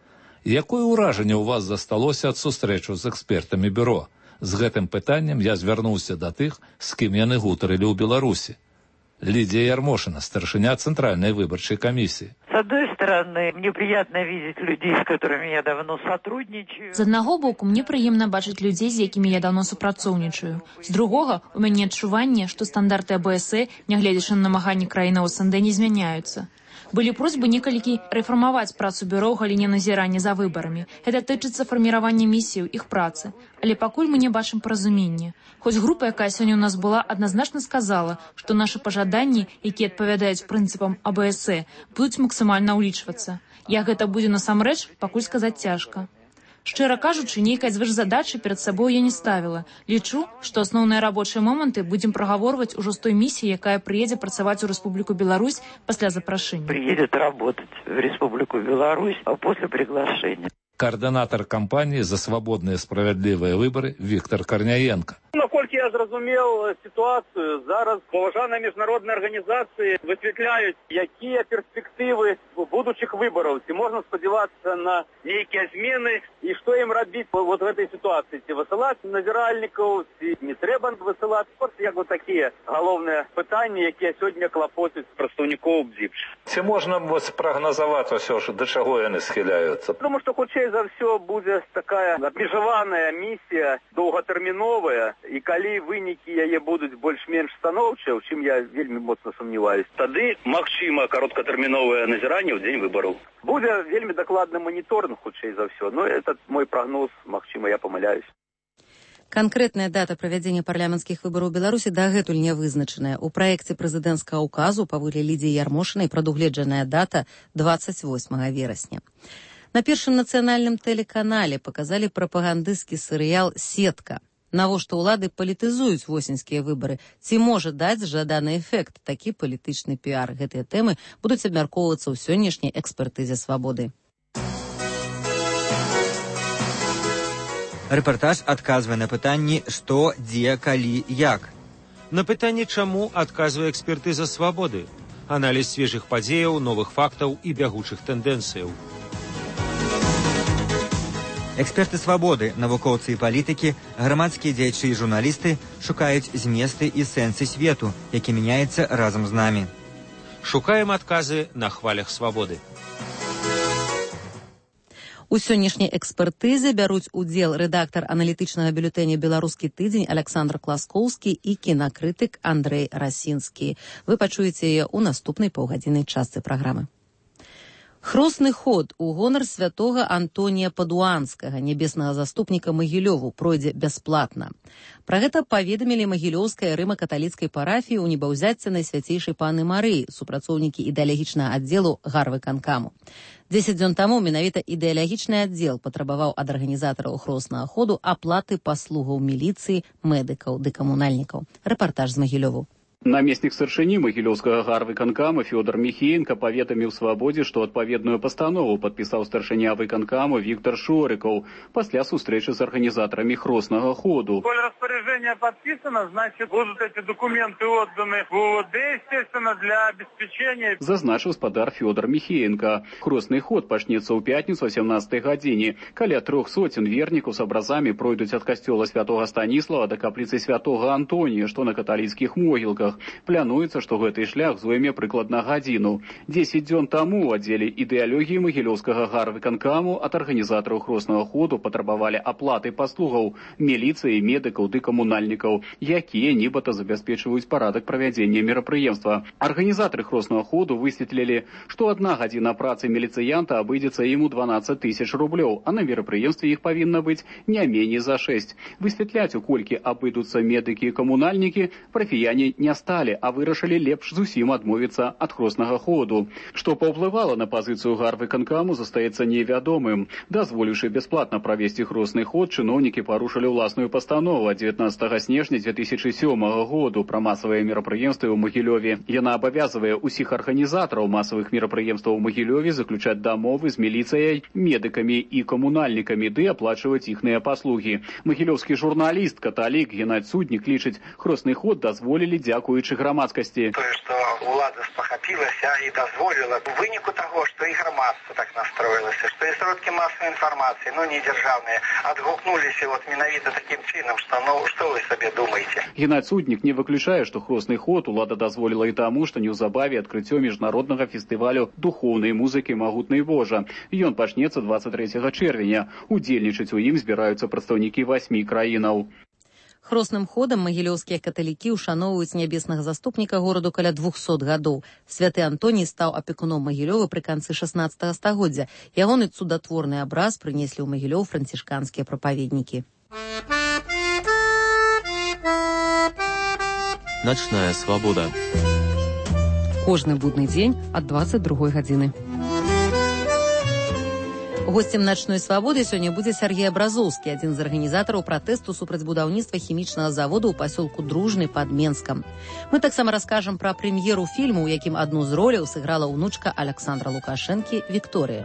S15: Якое ўражанне ў вас засталося ад сустрэчу з экспертамі бюро? З гэтым пытаннем я звярнуўся да тых, з кім яны гутарылі ў Беларусі. Лидия Ярмошина, старшиня Центральной выборчей комиссии.
S16: С одной стороны, мне приятно видеть людей, с которыми я давно сотрудничаю.
S17: З аднаго боку, мне прыемна бачыць людзей, з якімі я давно супрацоўнічаю. З другога, у мяне адчуванне, што стандарты АБС, нягледзячы на намаганні краіны СНД, не змяняюцца. Былі просьбы некалькі рэфармаваць працу бюро ў галіне назірання за выбарамі. Гэта тычыцца фарміравання місіяў, іх працы. Але пакуль мы не бачым паразумення. Хоць група, якая сёння ў нас была, адназначна сказала, што нашы пажаданні, якія адпавядаюць прынцыпам АБС, будуць максімальна ўлічвацца. Як гэта будзе насамрэч, пакуль сказаць цяжка. Шчыра кажучы, нейкай звышзадачы перад сабой я не ставіла. Лічу, што асноўныя рабочыя моманты будзем прагаворваць ужо з той місіі, якая прыедзе працаваць у Рэспубліку Беларусь пасля запрашэння.
S16: Приедет работать в Республику Беларусь, а после приглашения.
S15: Координатор кампании «За свободные справедливые выборы» Виктор Корняенко.
S18: Наколькі я зразумел ситуацию, зараз поважаныя міжнародныя организации высветляют, якія перспективы будущих выборов. Ці можна сподіватися на некие змены, и что им робить вот в этой ситуации. Ці высылать назиральников, ці не треба высылать. Вот як вот такие головные питання, які сьогодні клопотять представников БДІП.
S15: Ці можна спрогнозувати все ж, до чого вони схиляються?
S18: Тому що хутчэй за все буде такая абмежаваная місія, довготерміновая, і калі вынікі яе будуць больш-менш станоўчыя, у чым я вельмі моцна сумняваюсь, тады магчыма кароткатэрміновае назіранне ў дзень выбараў. Будзе вельмі дакладны маніторинг, хутчэй за все, но этот мой прогноз, магчыма, я памыляюсь.
S2: Канкрэтная дата правядзення парламенцкіх выбараў у Беларусі дагэтуль не вызначаная. У праекце прэзідэнцкага ўказу паводле Лідіі Ярмошынай прадугледжаная дата 28 верасня. На першым нацыянальным тэлеканале паказалі прапагандысцкі серыял «Сетка». Навошта ўлады палітызуюць восеньскія выбары? Ці можа даць жаданы эфект такі палітычны піар? Гэтыя тэмы будуць абмяркоўвацца ў сённяшняй экспертызе «Свабоды».
S1: Рэпартаж адказвае на пытанні «што, дзе, калі, як».
S3: На пытанне «чаму» адказвае экспертыза «Свабоды». Аналіз свежых падзеяў, новых фактаў і бягучых тэндэнцыяў.
S1: Эксперты «Свабоды», навукоўцы і палітыкі, грамадскія дзеячы і журналісты шукаюць зместы і сэнсы свету, які мяняецца разам з намі.
S3: Шукаем адказы на хвалях «Свабоды».
S2: У сённяшняй экспертызе бяруць удзел рэдактар аналітычнага бюлетэня «Беларускі тыдзень» Александр Класкоўскі і кінакрытык Андрэй Расінскі. Вы пачуеце яе ў наступнай паўгадзіннай частцы праграмы. Хросны ход у гонар святога Антонія Падуанскага, нябеснага заступніка Магілёву, пройдзе бясплатна. Пра гэта паведамілі магілёўскай рыма-каталіцкай парафіі ў небаўзяцце Найсвяцейшай Панны Марыі, супрацоўнікі ідэалагічнага аддзелу гарвыканкаму. 10 дзён таму менавіта ідэалагічны аддзел патрабаваў ад арганізатараў хроснага ходу аплаты паслугаў міліцыі, медыкаў ды камунальнікаў. Рэпартаж з Магілёву.
S8: Намеснік старшыні магілёўскага гарвыканкама Фёдор Міхеенка паведаміў «Свабодзе», што адпаведную пастанову падпісаў старшыня выканкаму Віктор Шорыкаў пасля сустрэчы з арганізатарамі хроснага ходу.
S18: Коль распоряжение подписано, значит, будут эти документы отданы в УВД, естественно, для обеспечения.
S8: Зазначыў спадар Фёдор Міхеенка. Хросны ход пачнецца ў пятніцу о 17 гадзіне. Каля 300 вернікаў з абразамі пройдуць ад касцёла святога Станіслава да капліцы святога Антонія, што на каталіцкіх могілках. Плануецца, што гэты шлях зойме прыкладна гадзіну. 10 дзён таму ў аддзеле ідэалогіі магілёўскага гарвыканкаму ад арганізатараў хроснага ходу патрабавалі аплаты паслугаў міліцыі, медыкаў ды камунальнікаў, якія нібыта забяспечваюць парадак правядзення мерапрыемства. Арганізатары хроснага ходу высветлілі, што 1 гадзіна працы міліцыянта абыдзецца ім у 12 000 рублёў, а на мерапрыемстве іх павінна быць не меней за 6. Высветляць, у колькі абыдуцца медыкі і камунальнікі, парафіяне не сталі, а вырашылі лепш зусім адмовіцца ад хроснага ходу. Што паўплывала на пазіцыю гарвыканкаму, застаецца невядомым. Дазволіўшы бясплатна правесці хросны ход, чыноўнікі парушылі ўласную пастанову ад 19 снежня 2007 году пра масавыя мерапрыемствы ў Магілёве. Яна абавязвае ўсіх арганізатараў масавых мерапрыемстваў у Магілёве заключаць дамовы з міліцыяй, медыкамі і камунальнікамі ды аплачваць іхныя паслугі. Магілёўскі журналіст, каталік Геннадзь Суднік лічыць, хросны ход дазволілі дзякуючы грамадскасці.
S19: Тое, што ўлада спахапілася і дазволіла у выніку таго, што і грамадства так настроілася, што і сродкі масавай інфармацыі, не дзяржаўныя, адгукнуліся менавіта такім чынам, што вы сабе думаеце.
S8: Геннадзь Суднік не выключае, што хросны ход улада дазволіла і таму, што неўзабаве адкрыццё міжнароднага фестывалю духоўнай музыкі «Магутны Божа». Ён пачнецца 23 чэрвеня. Удзельнічаць у ім збіраюцца прадстаўнікі 8 краінаў.
S2: Хросным ходам магілёўскія каталікі ушаноўваюць нябеснага заступніка гораду каля 200 гадоў. Святы Антоній стаў апекуном Магілёва пры канцы 16 стагоддзя. Ягоны цудатворны абраз прынеслі ў Магілёў францішканскія прапаведнікі.
S20: Начная свабода.
S2: Кожны будны дзень ад 22 гадзіны. Госцем начной свабоды сёння будзе Сергей Абразоўскі, адзін з арганізатараў пратэсту супраць будаўніцтва хімічнага завода ў пасёлку Дружны пад Менскам. Мы таксама раскажам пра прэм'еру фільму, у якім адну з роляў сыграла ўнучка Александра Лукашэнкі Вікторыя.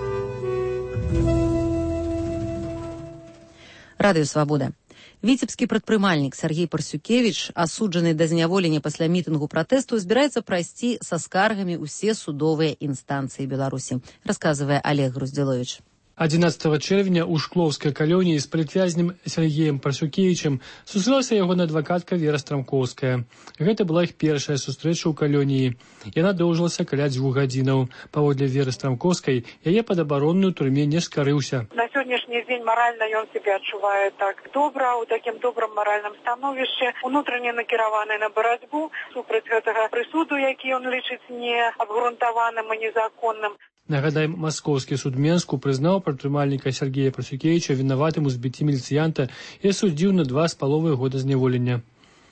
S2: Радыё Свабода. Віцебскі прадпрымальнік Сергей Парсюкевіч, асуджаны да зняволення пасля мітынгу пратэсту, збіраецца прайсці са скаргамі ўсе судовыя інстанцыі Беларусі, расказвае Олег Груздзіловіч.
S21: 11 чэрвеня ў шклоўскай калоніі з палітвязнем Сергеем Парсюкевічем сустрэлася ягоная адвакатка Вера Страмкоўская. Гэта была іх першая сустрэча ў калоніі. Яна доўжылася каля 2 гадзінаў. Паводле Веры Страмкоўскай, яе падабаронны ў турме не скарыўся.
S22: На сённяшні дзень маральна ён себя адчувае так добра, у такім добрым маральным становішчы, унутрыне накіраваны на барацьбу супраць гэтага прысуду, які ён лічыць неабгрунтаваным і незаконным.
S21: Нагадаем, Маскоўскі суд Менску прызнаў прадпрымальніка Сергея Парсюкевіча вінаватым у збіцці міліцыянта і асудзіў на 2,5 года зняволення.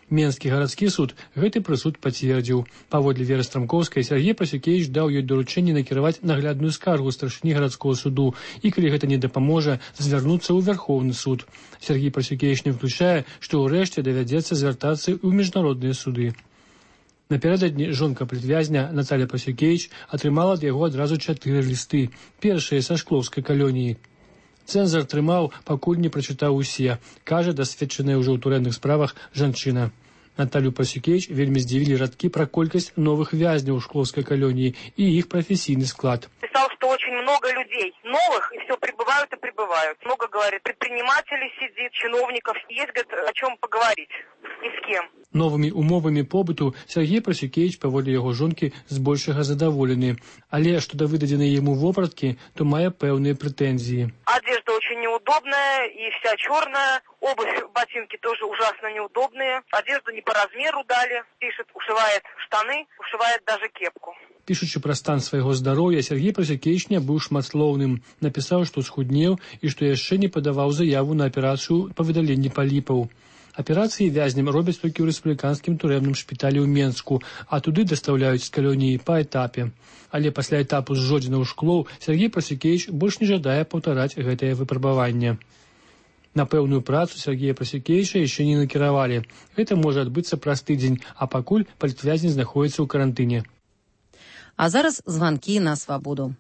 S21: Менскі гарадскі суд гэты прысуд пацвердзіў. Паводле Веры Страмкоўскай, Сергей Прасюкевіч даў ёй даручэнне накіраваць наглядную скаргу старшыні гарадскога суду і, калі гэта не дапаможа, звярнуцца ў Вярхоўны суд. Сергей Прасюкевіч не выключае, што ўрэшце давядзецца звяртацца ў міжнародныя суды. Напярэдадні жонка палітвязня Наталя Прасюкевіч атрымала ад яго адразу 4 лісты, першыя са шклоўскай калоніі. Цэнзар трымаў, пакуль не прачытаў усе, кажа дасведчаная ўжо ў турэмных справах жанчына. Наталю Прасюкевіч вельмі здзівілі радкі пра колькасць новых вязняў у шклоўскай калоніі і іх прафесійны склад.
S4: Писал, что очень много людей новых, и все прибывают и прибывают. Много, говорит, предпринимателей сидит, чиновников. Есть, говорит, о чем поговорить и с кем.
S21: Новымі умовамі побыту Сергей Прасюкевіч паводле яго жонкі збольшага задаволены. Але што да выдадзенай яму вопраткі, то мае пэўныя прэтэнзіі.
S4: Одежда очень неудобная и вся черная. Обувь, ботинки тоже ужасно неудобные. Одежду не по размеру дали. Пишет, ушивает штаны, ушивает даже кепку.
S21: Пішучы пра стан свайго здароўя, Сергей Прасюкевіч не быў шматслоўным. Напісаў, што схуднеў і што яшчэ не падаваў заяву на аперацыю па выдаленні паліпаў. Аперацыі вязням робяць толькі ў рэспубліканскім турэмным шпіталі ў Менску, а туды дастаўляюць з калоніі па этапе. Але пасля этапу зжодзіна ў шклоў Сергей Прасюкевіч больш не жадае паўтараць гэтае выпрабаванне. На пэўную працу Сергея Прасюкевіча яшчэ не накіравалі. Гэта можа адбыцца праз тыдзень, а пакуль палітвязень знаходзіцца ў карантыне.
S2: А зараз званкі на свабоду.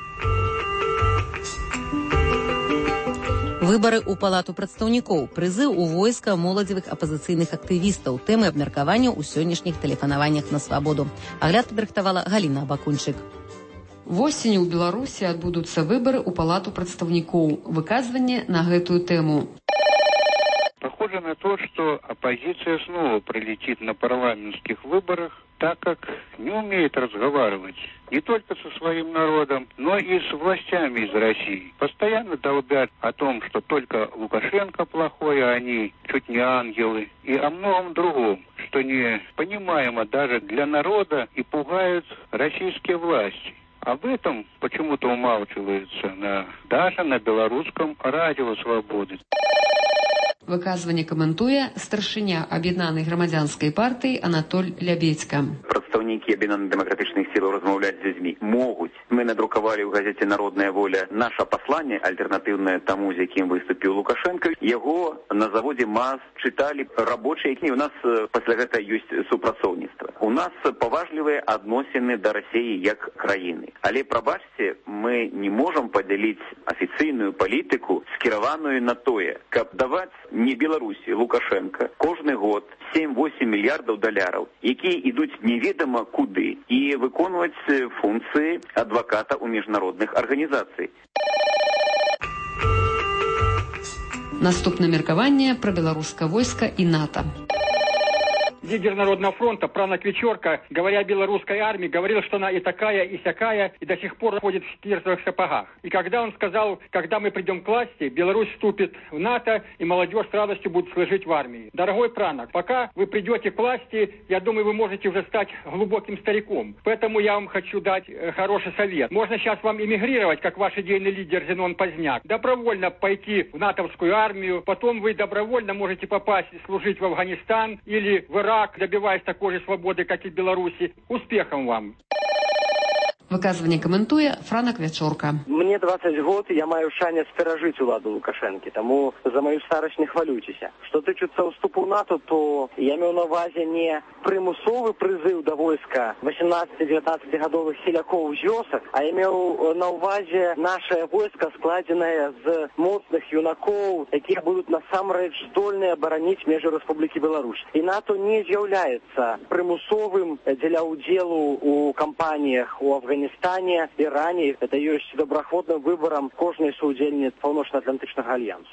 S2: Выбары ў палату прадстаўнікоў, прызыў у войска моладзевых апазіцыйных актывістаў, тэмы абмеркавання ў сённяшніх тэлефанаваннях на свабоду. Агляд падрыхтавала Галіна Абакунчык.
S5: Восенню ў Беларусі адбудуцца выбары ў палату прадстаўнікоў. Выказванне на гэтую тэму.
S6: Похоже на то, что оппозиция снова пролетит на парламентских выборах, так как не умеет разговаривать не только со своим народом, но и с властями из России. Постоянно долбят о том, что только Лукашенко плохой, а они чуть не ангелы, и о многом другом, что не понимаемо даже для народа и пугают российские власти. Об этом почему-то умалчивается даже на белорусском радио «Свободы».
S5: Выказванне каментуе старшыня аб'яднанай грамадзянскай партыі Анатоль Лябедзька.
S7: Прадстаўнікі аб'яднаных дэмакратычных сілаў размаўляць з людзьмі могуць. Мы надрукавалі ў газеце «Народная воля» наша пасланне, альтэрнатыўнае таму, з якім выступіў Лукашенко. Яго на заводзе МАЗ чыталі рабочыя, якія у нас пасля гэта ёсць супрацоўніцтва. У нас паважлівыя адносіны да Расіі як краіны. Але, прабачце, мы не можам падзяліць афіцыйную палітыку, скіраваную на тое, каб даваць не Беларусі, Лукашенко, кожны год 7-8 мільярдаў даляраў, якія ідуць неведама куды, і выконваць функцыі адваката ў міжнародных арганізацый.
S5: Наступнае меркаванне пра беларускае войска і НАТО.
S9: Лидер Народного фронта Пранак Вечорка, говоря о белорусской армии, говорил, что она и такая, и сякая, и до сих пор ходит в кирзовых сапогах. И когда он сказал, когда мы придем к власти, Беларусь вступит в НАТО, и молодежь с радостью будет служить в армии. Дорогой Пранак, пока вы придете к власти, я думаю, вы можете уже стать глубоким стариком. Поэтому я вам хочу дать хороший совет. Можно сейчас вам эмигрировать, как ваш идейный лидер Зенон Поздняк, добровольно пойти в натовскую армию, потом вы добровольно можете попасть служить в Афганистан или в Ирак, добиваясь такой же свободы, как и в Беларуси. Успехом вам!
S5: Выказванне каментуе Франак Вячорка.
S20: Мне 20 год, я маю шанец перажыць уладу Лукашэнкі, таму за маю старасць не хвалюйцеся. Што тычыцца ўступу ў НАТО, то я меў на ўвазе не прымусовы прызыў да войска 18-19 гадовых селякоў з вёсак, а я меў на ўвазе нашае войска, складзенае з моцных юнакоў, якія будуць насамрэч здольныя абараніць межы Рэспублікі Беларусь. І НАТО не з'яўляецца прымусовым дзеля ўдзелу ў кампаніях у Афганістане, Иране. Это есть добраахвотным выбором кожнай суудзельніцы Паўночна-Атлантычнага альянсу.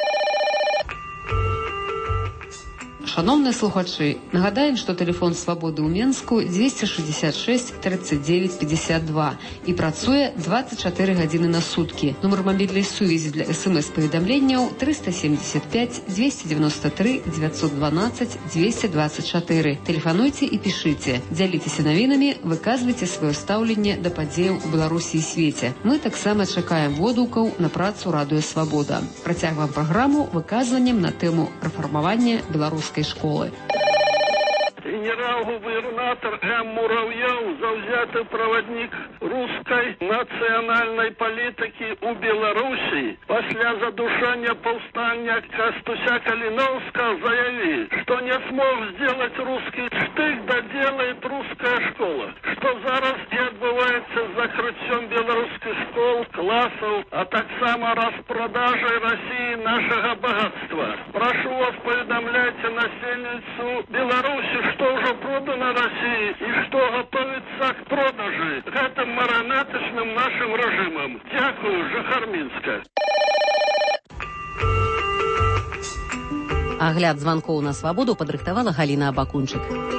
S5: Шановныя слухачы, нагадаем, што тэлефон свабоды ў Менску 266 39 52 і працуе 24 гадзіны на суткі. Нумар мабільнай сувязі для СМС-паведамленняў 375 293 912 224. Тэлефануйце і пішыце. Дзяліцеся навінамі, выказвайце сваё стаўленне да падзеяў у Беларусі і свеце. Мы таксама чакаем водгукаў на працу радыё «Свабода». Працягваем праграму выказваннем на тэму рэфармавання беларускай школы.
S10: генерал-губернатор М. Муравьев, завзятый проводник русской национальной политики у Беларуси, после задушения повстания Костуся Калиновского заявил, что не смог сделать русский штык, да делает русская школа. Что зараз и отбывается с закрытием белорусских школ, классов, а так само распродажей России нашего богатства. Прошу вас, поведомляйте населенницу Беларуси, что уже продано России и что готовится к продаже этим марионеточным нашим режимом. Дякую, Жахарминска.
S2: Агляд званкоў на свабоду падрыхтавала Галіна Абакунчык.